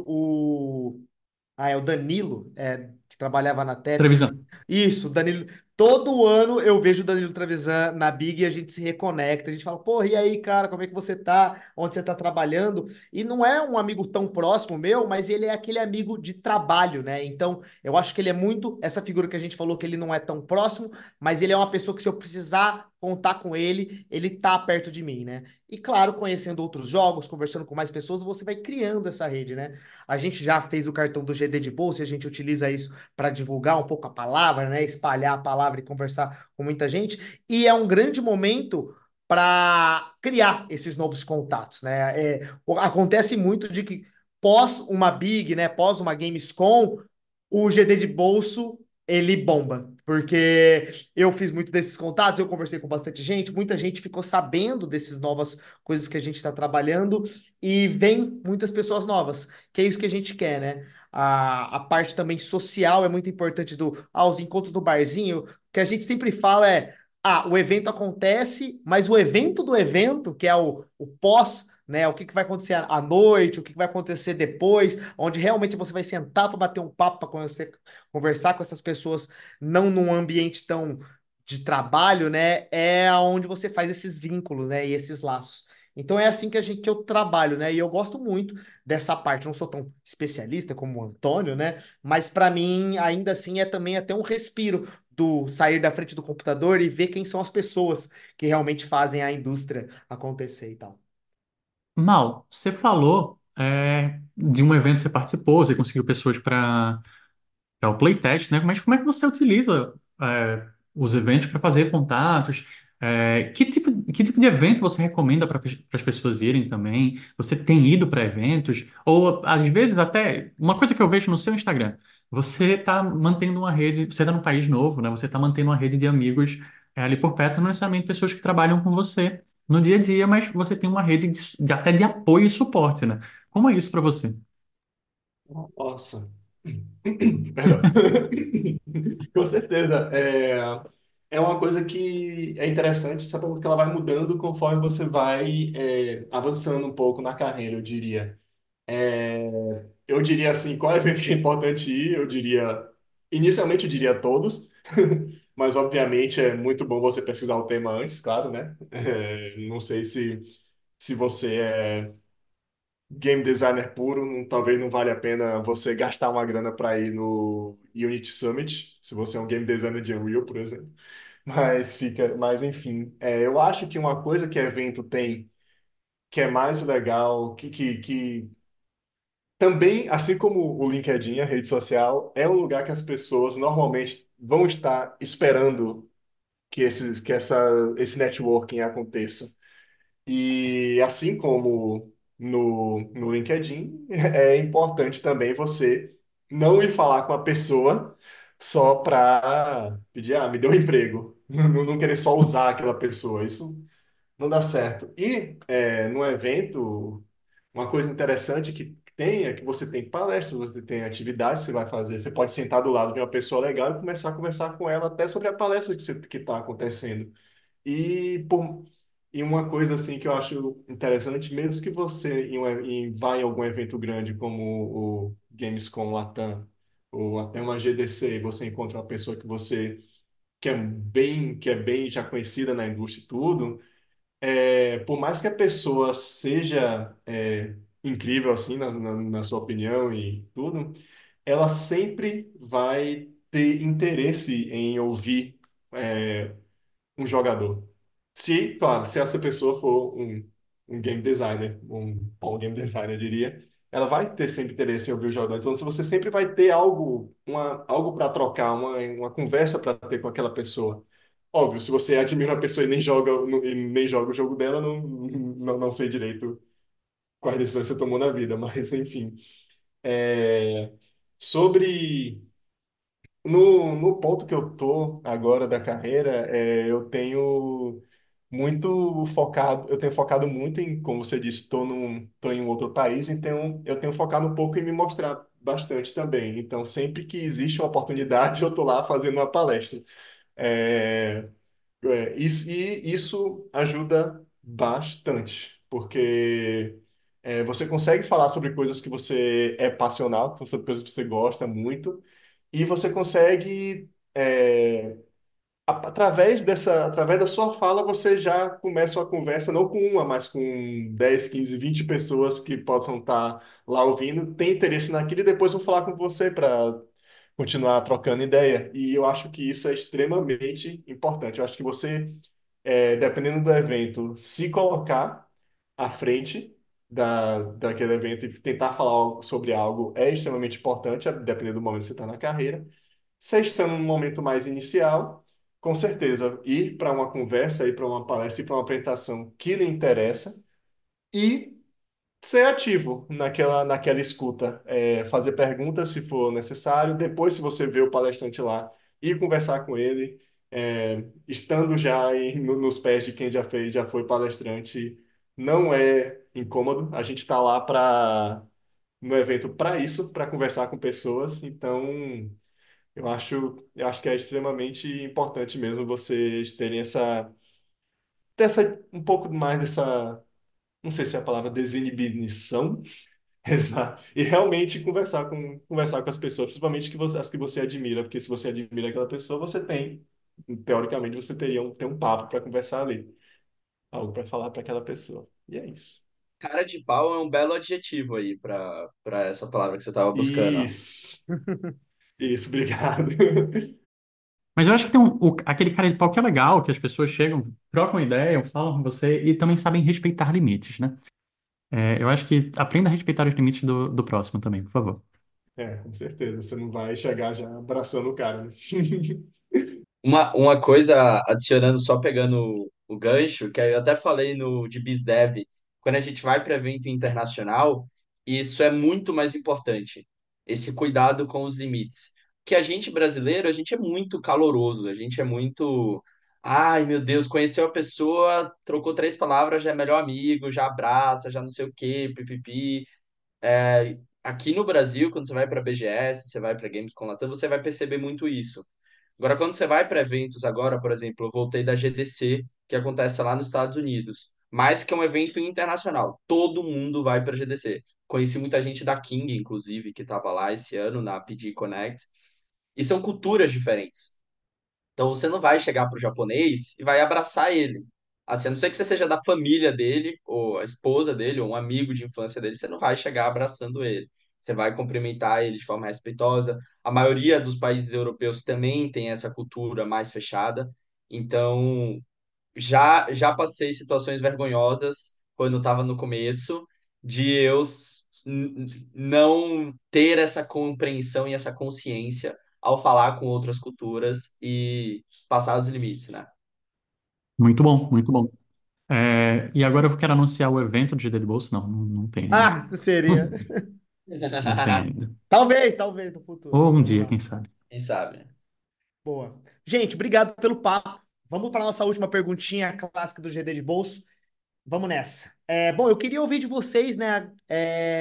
o ah, é o Danilo, é, que trabalhava na Tetsy. Televisão. Isso, Danilo. Todo ano eu vejo o Danilo Trevisan na Big e a gente se reconecta. A gente fala, pô, e aí, cara, como é que você tá? Onde você tá trabalhando? E não é um amigo tão próximo meu, mas ele é aquele amigo de trabalho, né? Então, eu acho que ele é muito essa figura que a gente falou que ele não é tão próximo, mas ele é uma pessoa que se eu precisar contar com ele, ele tá perto de mim, né? E claro, conhecendo outros jogos, conversando com mais pessoas, você vai criando essa rede, né? A gente já fez o cartão do G D de bolsa e a gente utiliza isso para divulgar um pouco a palavra, né? Espalhar a palavra e conversar com muita gente. E é um grande momento para criar esses novos contatos, né? É, acontece muito de que pós uma Big, né? Pós uma Gamescom, o G D de bolso ele bomba, porque eu fiz muito desses contatos, eu conversei com bastante gente, muita gente ficou sabendo dessas novas coisas que a gente está trabalhando e vem muitas pessoas novas, que é isso que a gente quer, né? A, a parte também social é muito importante do, ah, os encontros no barzinho, o que a gente sempre fala é, ah, o evento acontece, mas o evento do evento, que é o, o pós, né? O que que vai acontecer à noite, o que que vai acontecer depois, onde realmente você vai sentar para bater um papo, para conhecer, conversar com essas pessoas, não num ambiente tão de trabalho, né? É onde você faz esses vínculos, né? E esses laços. Então é assim que a gente que eu trabalho, né? E eu gosto muito dessa parte. Não sou tão especialista como o Antônio, né? Mas para mim, ainda assim, é também até um respiro do sair da frente do computador e ver quem são as pessoas que realmente fazem a indústria acontecer e tal. Mal, você falou é, de um evento que você participou, você conseguiu pessoas para para o playtest, né? Mas como é que você utiliza é, os eventos para fazer contatos? É, que tipo, que tipo de evento você recomenda para as pessoas irem também? Você tem ido para eventos? Ou, às vezes, até uma coisa que eu vejo no seu Instagram, você está mantendo uma rede, você está num país novo, né? Você está mantendo uma rede de amigos é, ali por perto, não necessariamente pessoas que trabalham com você no dia a dia, mas você tem uma rede de, de- até de apoio e suporte, né? Como é isso para você? Nossa. Perdão. Com certeza. É, é uma coisa que é interessante, essa pergunta que ela vai mudando conforme você vai é, avançando um pouco na carreira, eu diria. É, eu diria assim, qual evento que é importante ir? Eu diria, inicialmente eu diria todos, mas obviamente é muito bom você pesquisar o tema antes, claro, né? É, não sei se, se você é game designer puro, não- talvez não valha a pena você gastar uma grana para ir no Unity Summit, se você é um game designer de Unreal, por exemplo. Mas fica, mas enfim, é, eu acho que uma coisa que evento tem que é mais legal, que, que, que também, assim como o LinkedIn, a rede social, é um lugar que as pessoas normalmente vão estar esperando que, esses, que essa, esse networking aconteça. E assim como no, no LinkedIn, é importante também você não ir falar com a pessoa só para pedir, ah, me dê um emprego. Não, não querer só usar aquela pessoa. Isso não dá certo. E é, no evento, uma coisa interessante que tem é que você tem palestras, você tem atividades que você vai fazer. Você pode sentar do lado de uma pessoa legal e começar a conversar com ela até sobre a palestra que você, que está acontecendo. E, por, e uma coisa assim que eu acho interessante, mesmo que você em um, em, vá em algum evento grande como o Gamescom Latam, ou até uma G D C, e você encontra uma pessoa que você que é bem, que é bem já conhecida na indústria e tudo, é, por mais que a pessoa seja é, incrível assim na, na, na sua opinião e tudo, ela sempre vai ter interesse em ouvir é, um jogador. Se, claro, se essa pessoa for um, um game designer, um bom game designer, eu diria, ela vai ter sempre interesse em ouvir o jogador. Então, se você sempre vai ter algo, uma, algo para trocar, uma, uma conversa para ter com aquela pessoa. Óbvio, se você admira uma pessoa e nem joga, e nem joga o jogo dela, não, não, não sei direito quais decisões você tomou na vida, mas enfim. É, sobre no, no ponto que eu tô agora da carreira, é, eu tenho muito focado, eu tenho focado muito em, como você disse, estou num, tô em um outro país, então eu tenho focado um pouco em me mostrar bastante também. Então, sempre que existe uma oportunidade, eu tô lá fazendo uma palestra. É, é, isso, e isso ajuda bastante, porque é, você consegue falar sobre coisas que você é passional, sobre coisas que você gosta muito, e você consegue, é, a- através dessa, através da sua fala, você já começa uma conversa, não com uma, mas com dez, quinze, vinte pessoas que possam estar lá ouvindo, tem interesse naquilo, e depois vão falar com você para continuar trocando ideia. E eu acho que isso é extremamente importante. Eu acho que você, é, dependendo do evento, se colocar à frente da, daquele evento e tentar falar algo- sobre algo é extremamente importante, dependendo do momento que você está na carreira. Você está num momento mais inicial, com certeza, ir para uma conversa, ir para uma palestra, ir para uma apresentação que lhe interessa e ser ativo naquela, naquela escuta, é, fazer perguntas se for necessário, depois, se você vê o palestrante lá, ir conversar com ele, é, estando já em- no- nos pés de quem já fez, já foi palestrante, não é incômodo, a gente está lá para no evento para isso, para conversar com pessoas, então eu acho, eu acho que é extremamente importante mesmo vocês terem essa, dessa, um pouco mais dessa, não sei se é a palavra desinibição. Exato. E realmente conversar com, conversar com as pessoas, principalmente que você, as que você admira, porque se você admira aquela pessoa, você tem, teoricamente, você teria um, ter um papo para conversar ali, algo para falar para aquela pessoa. E é isso. Cara de pau é um belo adjetivo aí para para essa palavra que você estava buscando. Ó. Isso, isso, obrigado. Mas eu acho que tem um, o- aquele cara de pau que é legal, que as pessoas chegam, trocam ideia, falam com você e também sabem respeitar limites, né? É, eu acho que aprenda a respeitar os limites do, do próximo também, por favor. É, com certeza, você não vai chegar já abraçando o cara, né? Uma, uma coisa, adicionando, só pegando o, o gancho, que eu até falei no de BizDev, quando a gente vai para evento internacional, isso é muito mais importante, esse cuidado com os limites. Que a gente brasileiro, a gente é muito caloroso, a gente é muito. Ai, meu Deus, conheceu a pessoa, trocou três palavras, já é melhor amigo, já abraça, já não sei o quê, pipipi. É, aqui no Brasil, quando você vai para B G S, você vai para Games com Latam, você vai perceber muito isso. Agora, quando você vai para eventos agora, por exemplo, eu voltei da G D C, que acontece lá nos Estados Unidos, mas que é um evento internacional. Todo mundo vai para a G D C. Conheci muita gente da King, inclusive, que estava lá esse ano na P G Connect. E são culturas diferentes. Então você não vai chegar pro japonês e vai abraçar ele. Assim, a não ser que você seja da família dele, ou a esposa dele, ou um amigo de infância dele, você não vai chegar abraçando ele. Você vai cumprimentar ele de forma respeitosa. A maioria dos países europeus também tem essa cultura mais fechada. Então, já, já passei situações vergonhosas quando estava no começo, de eu s- n- não ter essa compreensão e essa consciência ao falar com outras culturas e passar os limites, né? Muito bom, muito bom. É, e agora eu quero anunciar o evento do G D de Bolso. Não, não, não tem ainda. Ah, seria. Não tem ainda. Talvez, talvez no futuro. Ou um Vamos dia, lá. quem sabe. Quem sabe? Né? Boa. Gente, obrigado pelo papo. Vamos para a nossa última perguntinha clássica do G D de bolso. Vamos nessa. É, bom, eu queria ouvir de vocês, né? é,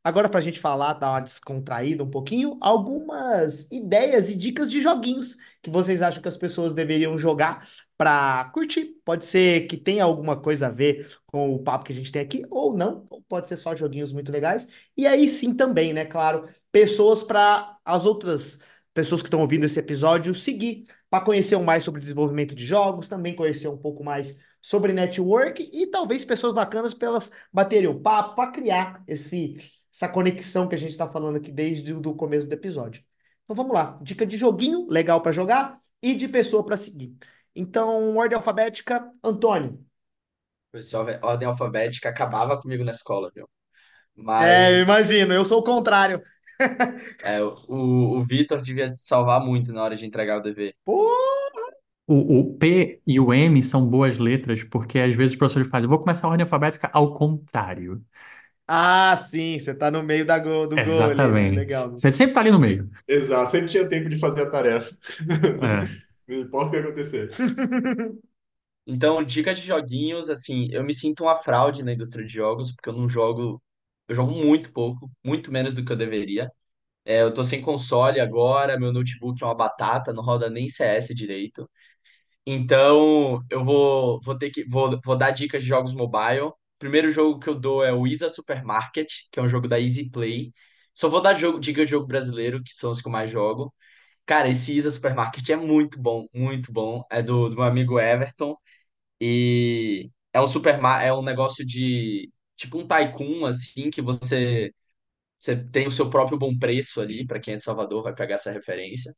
Agora, para a gente falar, dar uma descontraída um pouquinho, algumas ideias e dicas de joguinhos que vocês acham que as pessoas deveriam jogar para curtir. Pode ser que tenha alguma coisa a ver com o papo que a gente tem aqui, ou não, ou pode ser só joguinhos muito legais. E aí sim também, né, claro, pessoas para as outras pessoas que estão ouvindo esse episódio seguir, para conhecer um mais sobre desenvolvimento de jogos, também conhecer um pouco mais sobre network e talvez pessoas bacanas para elas baterem o papo, para criar esse essa conexão que a gente está falando aqui desde o começo do episódio. Então vamos lá, dica de joguinho legal para jogar e de pessoa para seguir. Então, ordem alfabética, Antônio. Pessoal, velho, ordem alfabética acabava comigo na escola, viu? É, eu Mas imagino, eu sou o contrário. é, o, o Vitor devia te salvar muito na hora de entregar o dever. Pô! O, o P e o M são boas letras, porque às vezes os professores fazem, eu vou começar a ordem alfabética ao contrário. Ah, sim, você tá no meio da gol, do gol ali, né? Exatamente. Legal. Você sempre tá ali no meio. Exato, sempre tinha tempo de fazer a tarefa. É. Não importa o que acontecer. Então, dica de joguinhos, assim, eu me sinto uma fraude na indústria de jogos, porque eu não jogo, eu jogo muito pouco, muito menos do que eu deveria. É, eu tô sem console agora, meu notebook é uma batata, não roda nem C S direito. Então, eu vou, vou ter que vou, vou dar dicas de jogos mobile. O primeiro jogo que eu dou é o Isa Supermarket, que é um jogo da Easy Play. Só vou dar jogo, dica de jogo brasileiro, que são os que eu mais jogo. Cara, esse Isa Supermarket é muito bom, muito bom. É do, do meu amigo Everton. E é um supermar, é um negócio de tipo um tycoon, assim, que você, você tem o seu próprio bom preço ali, para quem é de Salvador vai pegar essa referência.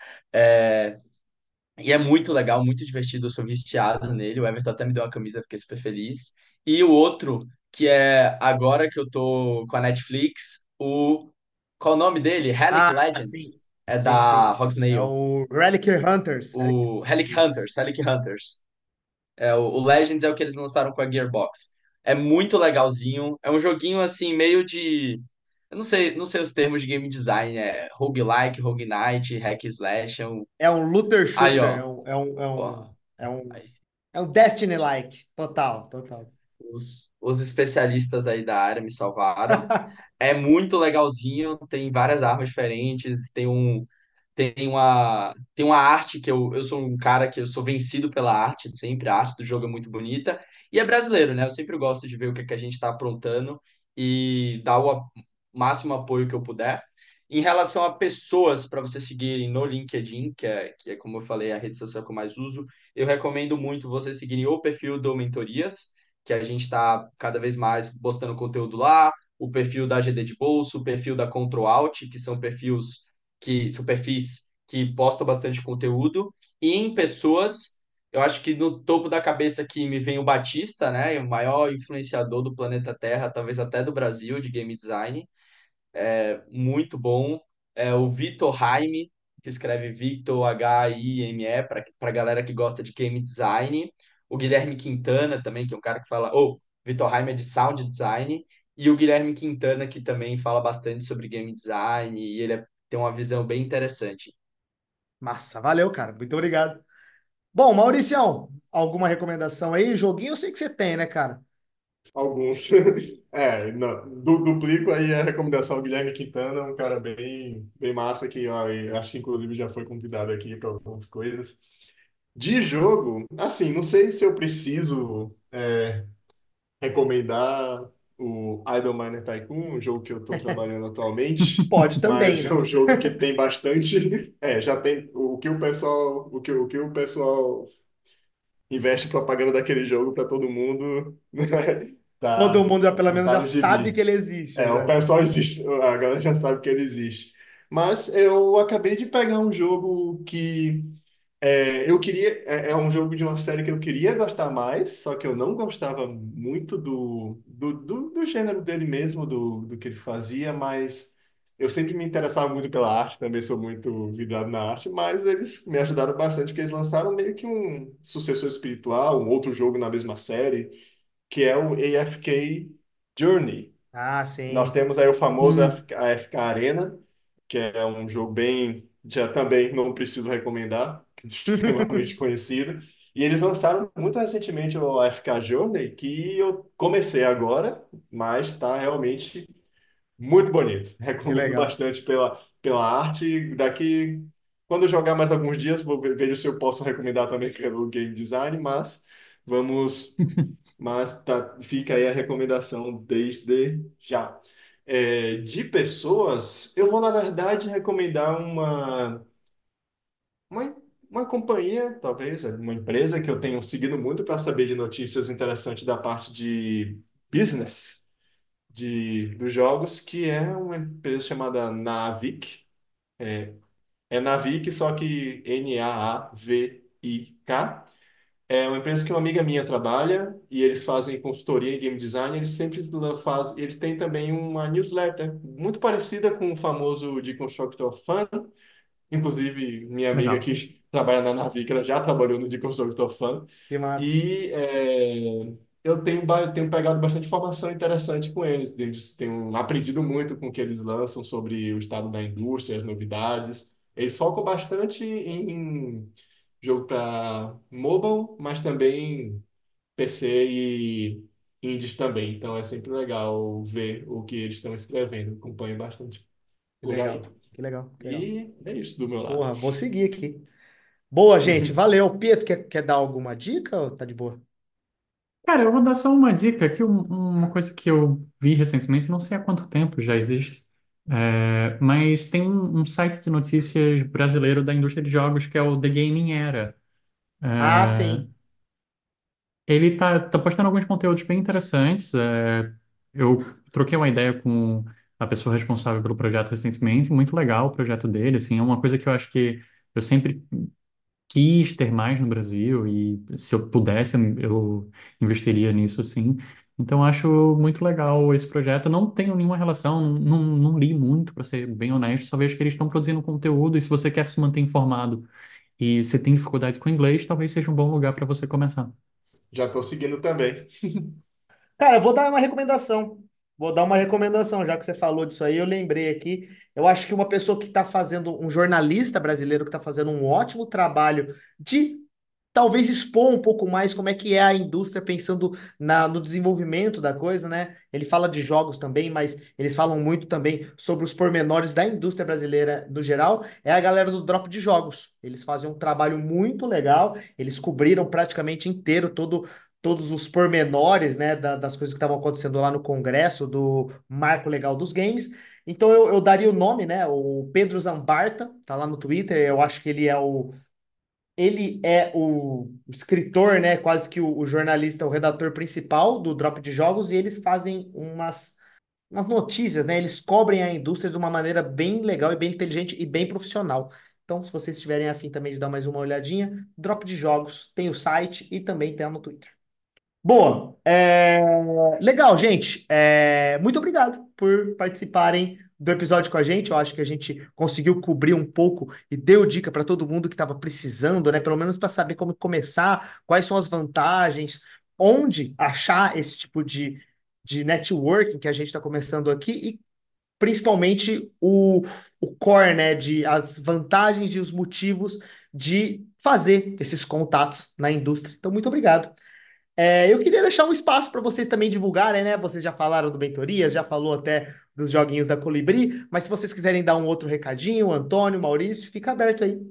E é muito legal, muito divertido, eu sou viciado nele. O Everton até me deu uma camisa, fiquei super feliz. E o outro, que é agora que eu tô com a Netflix, o. Qual é o nome dele? Relic Ah, sim, Legends. É sim, sim. da É Rocksnail. o Relic Hunters. Relic O Relic Hunters. Hunters, Relic Hunters. É, o, o Legends é o que eles lançaram com a Gearbox. É muito legalzinho. É um joguinho assim, meio de. Eu não sei, não sei os termos de game design. É roguelike, roguelite, hack and slash. É um... É um looter Aí, shooter, é ó. um, é um, é Pô, um, é um, aí é um Destiny-like. Total, total. Os, os especialistas aí da área me salvaram. É muito legalzinho, tem várias armas diferentes, tem um, tem uma, tem uma arte que eu, eu sou um cara que eu sou vencido pela arte, sempre a arte do jogo é muito bonita. E é brasileiro, né? Eu sempre gosto de ver o que, é que a gente está aprontando e dar o a- máximo apoio que eu puder. Em relação a pessoas para você seguirem no LinkedIn, que é, que é como eu falei, a rede social que eu mais uso, eu recomendo muito você seguirem o perfil do Mentorias, que a gente está cada vez mais postando conteúdo lá, o perfil da G D de Bolso, o perfil da Control Alt, que são perfis que são perfis que postam bastante conteúdo, e em pessoas, eu acho que no topo da cabeça aqui me vem o Batista, né, o maior influenciador do planeta Terra, talvez até do Brasil, de game design, muito bom. É o Vitor Haime, que escreve Victor H I M E, para a galera que gosta de game design. O Guilherme Quintana também, que é um cara que fala. Ou, Vitor Haime é de sound design. E o Guilherme Quintana, que também fala bastante sobre game design. E ele é- tem uma visão bem interessante. Massa, valeu, cara. Muito obrigado. Bom, Mauricião, alguma recomendação aí? Joguinho eu sei que você tem, né, cara? Alguns. É, não, du- duplico aí a recomendação ao Guilherme Quintana, um cara bem, bem massa que ó, eu acho que inclusive já foi convidado aqui para algumas coisas. De jogo, assim, não sei se eu preciso é, recomendar o Idle Miner Tycoon, um jogo que eu estou trabalhando atualmente, Pode também, mas é né? um jogo que tem bastante, é, já tem o que o pessoal, o que, o que o pessoal investe propaganda daquele jogo para todo mundo, né? Todo Tá, mundo já pelo menos tá já no sabe que gibi. ele existe, É, o né? pessoal existe, a galera já sabe que ele existe. Mas eu acabei de pegar um jogo que é, eu queria. É, é um jogo de uma série que eu queria gostar mais, só que eu não gostava muito do, do, do, do gênero dele mesmo, do, do que ele fazia, mas eu sempre me interessava muito pela arte, também sou muito vidrado na arte, mas eles me ajudaram bastante, porque eles lançaram meio que um sucessor espiritual, um outro jogo na mesma série, que é o A F K Journey. Ah, Nós sim. temos aí o famoso Hum. A F K A F K Arena, que é um jogo bem, já também não preciso recomendar, que é extremamente conhecido. E eles lançaram muito recentemente o A F K Journey, que eu comecei agora, mas está realmente Muito bonito. Que Recomendo legal. bastante pela, pela arte. Daqui, quando eu jogar mais alguns dias, vou ver, vejo se eu posso recomendar também pelo game design, mas vamos. Mas tá, fica aí a recomendação desde já. É, de pessoas, eu vou, na verdade, recomendar uma, uma, uma companhia, talvez, uma empresa que eu tenho seguido muito para saber de notícias interessantes da parte de business de, dos jogos, que é uma empresa chamada Navic. É, é Navic, só que N A A V I K. É uma empresa que uma amiga minha trabalha e eles fazem consultoria em game design. Eles sempre fazem, eles têm também uma newsletter muito parecida com o famoso Deconstruct of Fun. Inclusive, minha amiga Legal. que trabalha na Navic, ela já trabalhou no Deconstruct of Fun. Que massa. E é, eu tenho, ba- tenho pegado bastante informação interessante com eles. Eles tenho aprendido muito com o que eles lançam sobre o estado da indústria, as novidades. Eles focam bastante em jogo para mobile, mas também P C e indies também. Então é sempre legal ver o que eles estão escrevendo. Acompanho bastante Que por aí. legal. Que legal. Que legal. E é isso do meu lado. Porra, vou seguir aqui. Boa, gente. Valeu. Pietro, quer, quer dar alguma dica ou tá de boa? Cara, eu vou dar só uma dica aqui, um- uma coisa que eu vi recentemente, não sei há quanto tempo já existe, é, mas tem um, um site de notícias brasileiro da indústria de jogos que é o The Gaming Era. Ah, É, sim. ele tá, tá postando alguns conteúdos bem interessantes. É, eu troquei uma ideia com a pessoa responsável pelo projeto recentemente, muito legal o projeto dele, assim, é uma coisa que eu acho que eu sempre quis ter mais no Brasil e se eu pudesse eu investiria nisso sim. Então acho muito legal esse projeto. Não tenho nenhuma relação, não, não li muito, para ser bem honesto, só vejo que eles estão produzindo conteúdo e se você quer se manter informado e você tem dificuldade com inglês, talvez seja um bom lugar para você começar. Já estou seguindo também. Cara, eu vou dar uma recomendação. Vou dar uma recomendação, já que você falou disso aí, eu lembrei aqui. Eu acho que uma pessoa que está fazendo, um jornalista brasileiro que está fazendo um ótimo trabalho de talvez expor um pouco mais como é que é a indústria pensando na, no desenvolvimento da coisa, né? Ele fala de jogos também, mas eles falam muito também sobre os pormenores da indústria brasileira no geral. É a galera do Drop de Jogos. Eles fazem um trabalho muito legal. Eles cobriram praticamente inteiro todo todos os pormenores, né, da- das coisas que estavam acontecendo lá no Congresso do Marco Legal dos Games. Então eu, eu daria o nome, né? O Pedro Zambarta, tá lá no Twitter. Eu acho que ele é o ele é o escritor, né? Quase que o, o jornalista, o redator principal do Drop de Jogos, e eles fazem umas, umas notícias, né? Eles cobrem a indústria de uma maneira bem legal e bem inteligente e bem profissional. Então, se vocês tiverem a fim também de dar mais uma olhadinha, Drop de Jogos tem o site e também tem no Twitter. Boa. É, legal, gente. É, Muito obrigado por participarem do episódio com a gente. Eu acho que a gente conseguiu cobrir um pouco e deu dica para todo mundo que estava precisando, né? Pelo menos para saber como começar, quais são as vantagens, onde achar esse tipo de, de networking que a gente está começando aqui e principalmente o, o core, né? De as vantagens e os motivos de fazer esses contatos na indústria. Então, muito obrigado. É, eu queria deixar um espaço para vocês também divulgarem, né? Vocês já falaram do Mentorias, já falou até dos joguinhos da Colibri, mas se vocês quiserem dar um outro recadinho, Antônio, Maurício, fica aberto aí.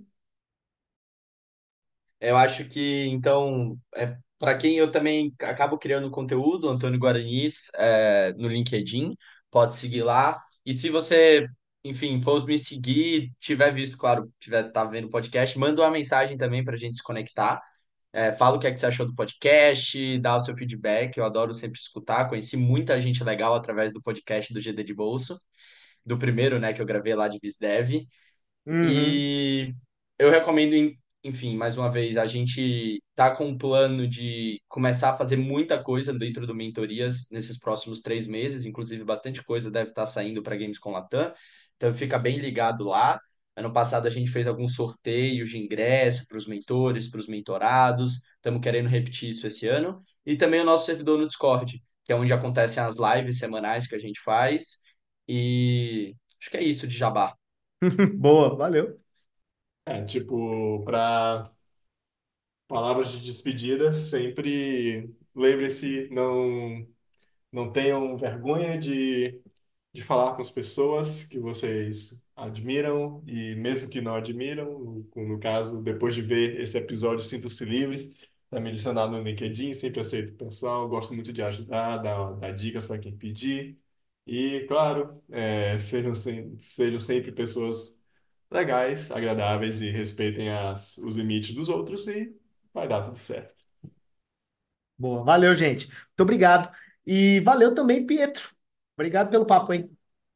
Eu acho que, então, é, para quem eu também acabo criando conteúdo, Antônio Guaranis, é, no LinkedIn, pode seguir lá. E se você, enfim, for me seguir, tiver visto, claro, tiver tá vendo o podcast, manda uma mensagem também para a gente se conectar. É, fala o que é que você achou do podcast, dá o seu feedback, eu adoro sempre escutar. Conheci muita gente legal através do podcast do G D de Bolso, do primeiro, né, que eu gravei lá de BizDev. Uhum. E eu recomendo, en- enfim, mais uma vez, a gente tá com um plano de começar a fazer muita coisa dentro do Mentorias nesses próximos três meses, inclusive bastante coisa deve estar saindo para Games com Latam, então fica bem ligado lá. Ano passado a gente fez alguns sorteios de ingresso para os mentores, para os mentorados, estamos querendo repetir isso esse ano. E também o nosso servidor no Discord, que é onde acontecem as lives semanais que a gente faz. E acho que é isso de jabá. Boa, valeu. É, tipo, para palavras de despedida, sempre lembre-se, não, não tenham vergonha de de falar com as pessoas que vocês admiram e mesmo que não admiram, no, no caso, depois de ver esse episódio, sintam-se livres para me adicionar no LinkedIn, sempre aceito o pessoal, gosto muito de ajudar, dar, dar dicas para quem pedir. E, claro, é, sejam, sem- sejam sempre pessoas legais, agradáveis e respeitem as, os limites dos outros e vai dar tudo certo. Boa, valeu, gente. Muito obrigado. E valeu também, Pietro. Obrigado pelo papo, hein?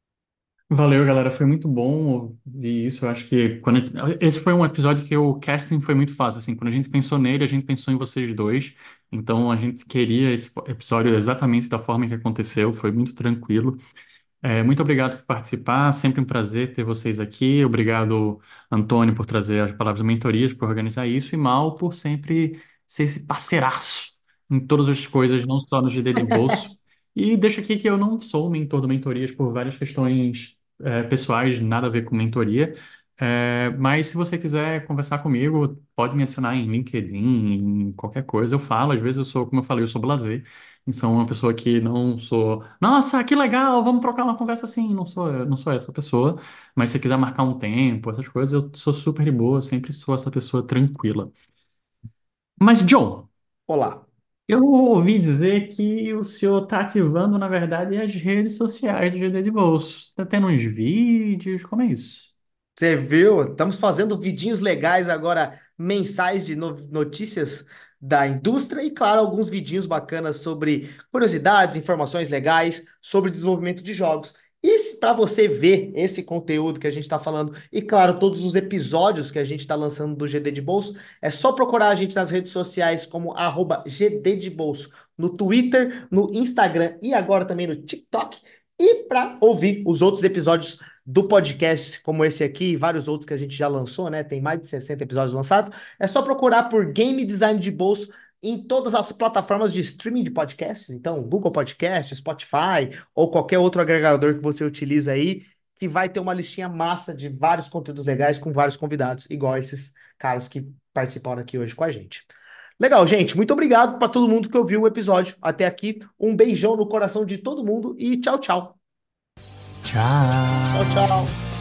Valeu, galera. Foi muito bom ouvir isso. Eu acho que quando a gente- esse foi um episódio que o casting foi muito fácil. Assim, quando a gente pensou nele, a gente pensou em vocês dois. Então a gente queria esse episódio exatamente da forma que aconteceu. Foi muito tranquilo. É, muito obrigado por participar, sempre um prazer ter vocês aqui. Obrigado, Antônio, por trazer as palavras mentorias, por organizar isso, e Mal por sempre ser esse parceiraço em todas as coisas, não só no G D de bolso. E deixo aqui que eu não sou mentor do mentorias por várias questões, é, pessoais, nada a ver com mentoria. É, mas se você quiser conversar comigo, pode me adicionar em LinkedIn, em qualquer coisa, eu falo. Às vezes eu sou, como eu falei, eu sou blasé. E sou uma pessoa que não sou, nossa, que legal, vamos trocar uma conversa assim. Não sou, não sou essa pessoa. Mas se você quiser marcar um tempo, essas coisas, eu sou super de boa, sempre sou essa pessoa tranquila. Mas, John, Olá. eu ouvi dizer que o senhor está ativando, na verdade, as redes sociais do G D de Bolso. Tá tendo uns vídeos, como é isso? Você viu? Estamos fazendo vidinhos legais agora, mensais de no- notícias da indústria e, claro, alguns vidinhos bacanas sobre curiosidades, informações legais sobre desenvolvimento de jogos. E para você ver esse conteúdo que a gente está falando e, claro, todos os episódios que a gente está lançando do G D de Bolso, é só procurar a gente nas redes sociais como arroba G D de Bolso, no Twitter, no Instagram e agora também no TikTok. E para ouvir os outros episódios do podcast, como esse aqui e vários outros que a gente já lançou, né? Tem mais de sessenta episódios lançados. É só procurar por Game Design de Bolso em todas as plataformas de streaming de podcasts. Então, Google Podcast, Spotify ou qualquer outro agregador que você utiliza aí, que vai ter uma listinha massa de vários conteúdos legais com vários convidados, igual esses caras que participaram aqui hoje com a gente. Legal, gente. Muito obrigado para todo mundo que ouviu o episódio até aqui. Um beijão no coração de todo mundo e tchau, tchau. Tchau. Tchau, tchau.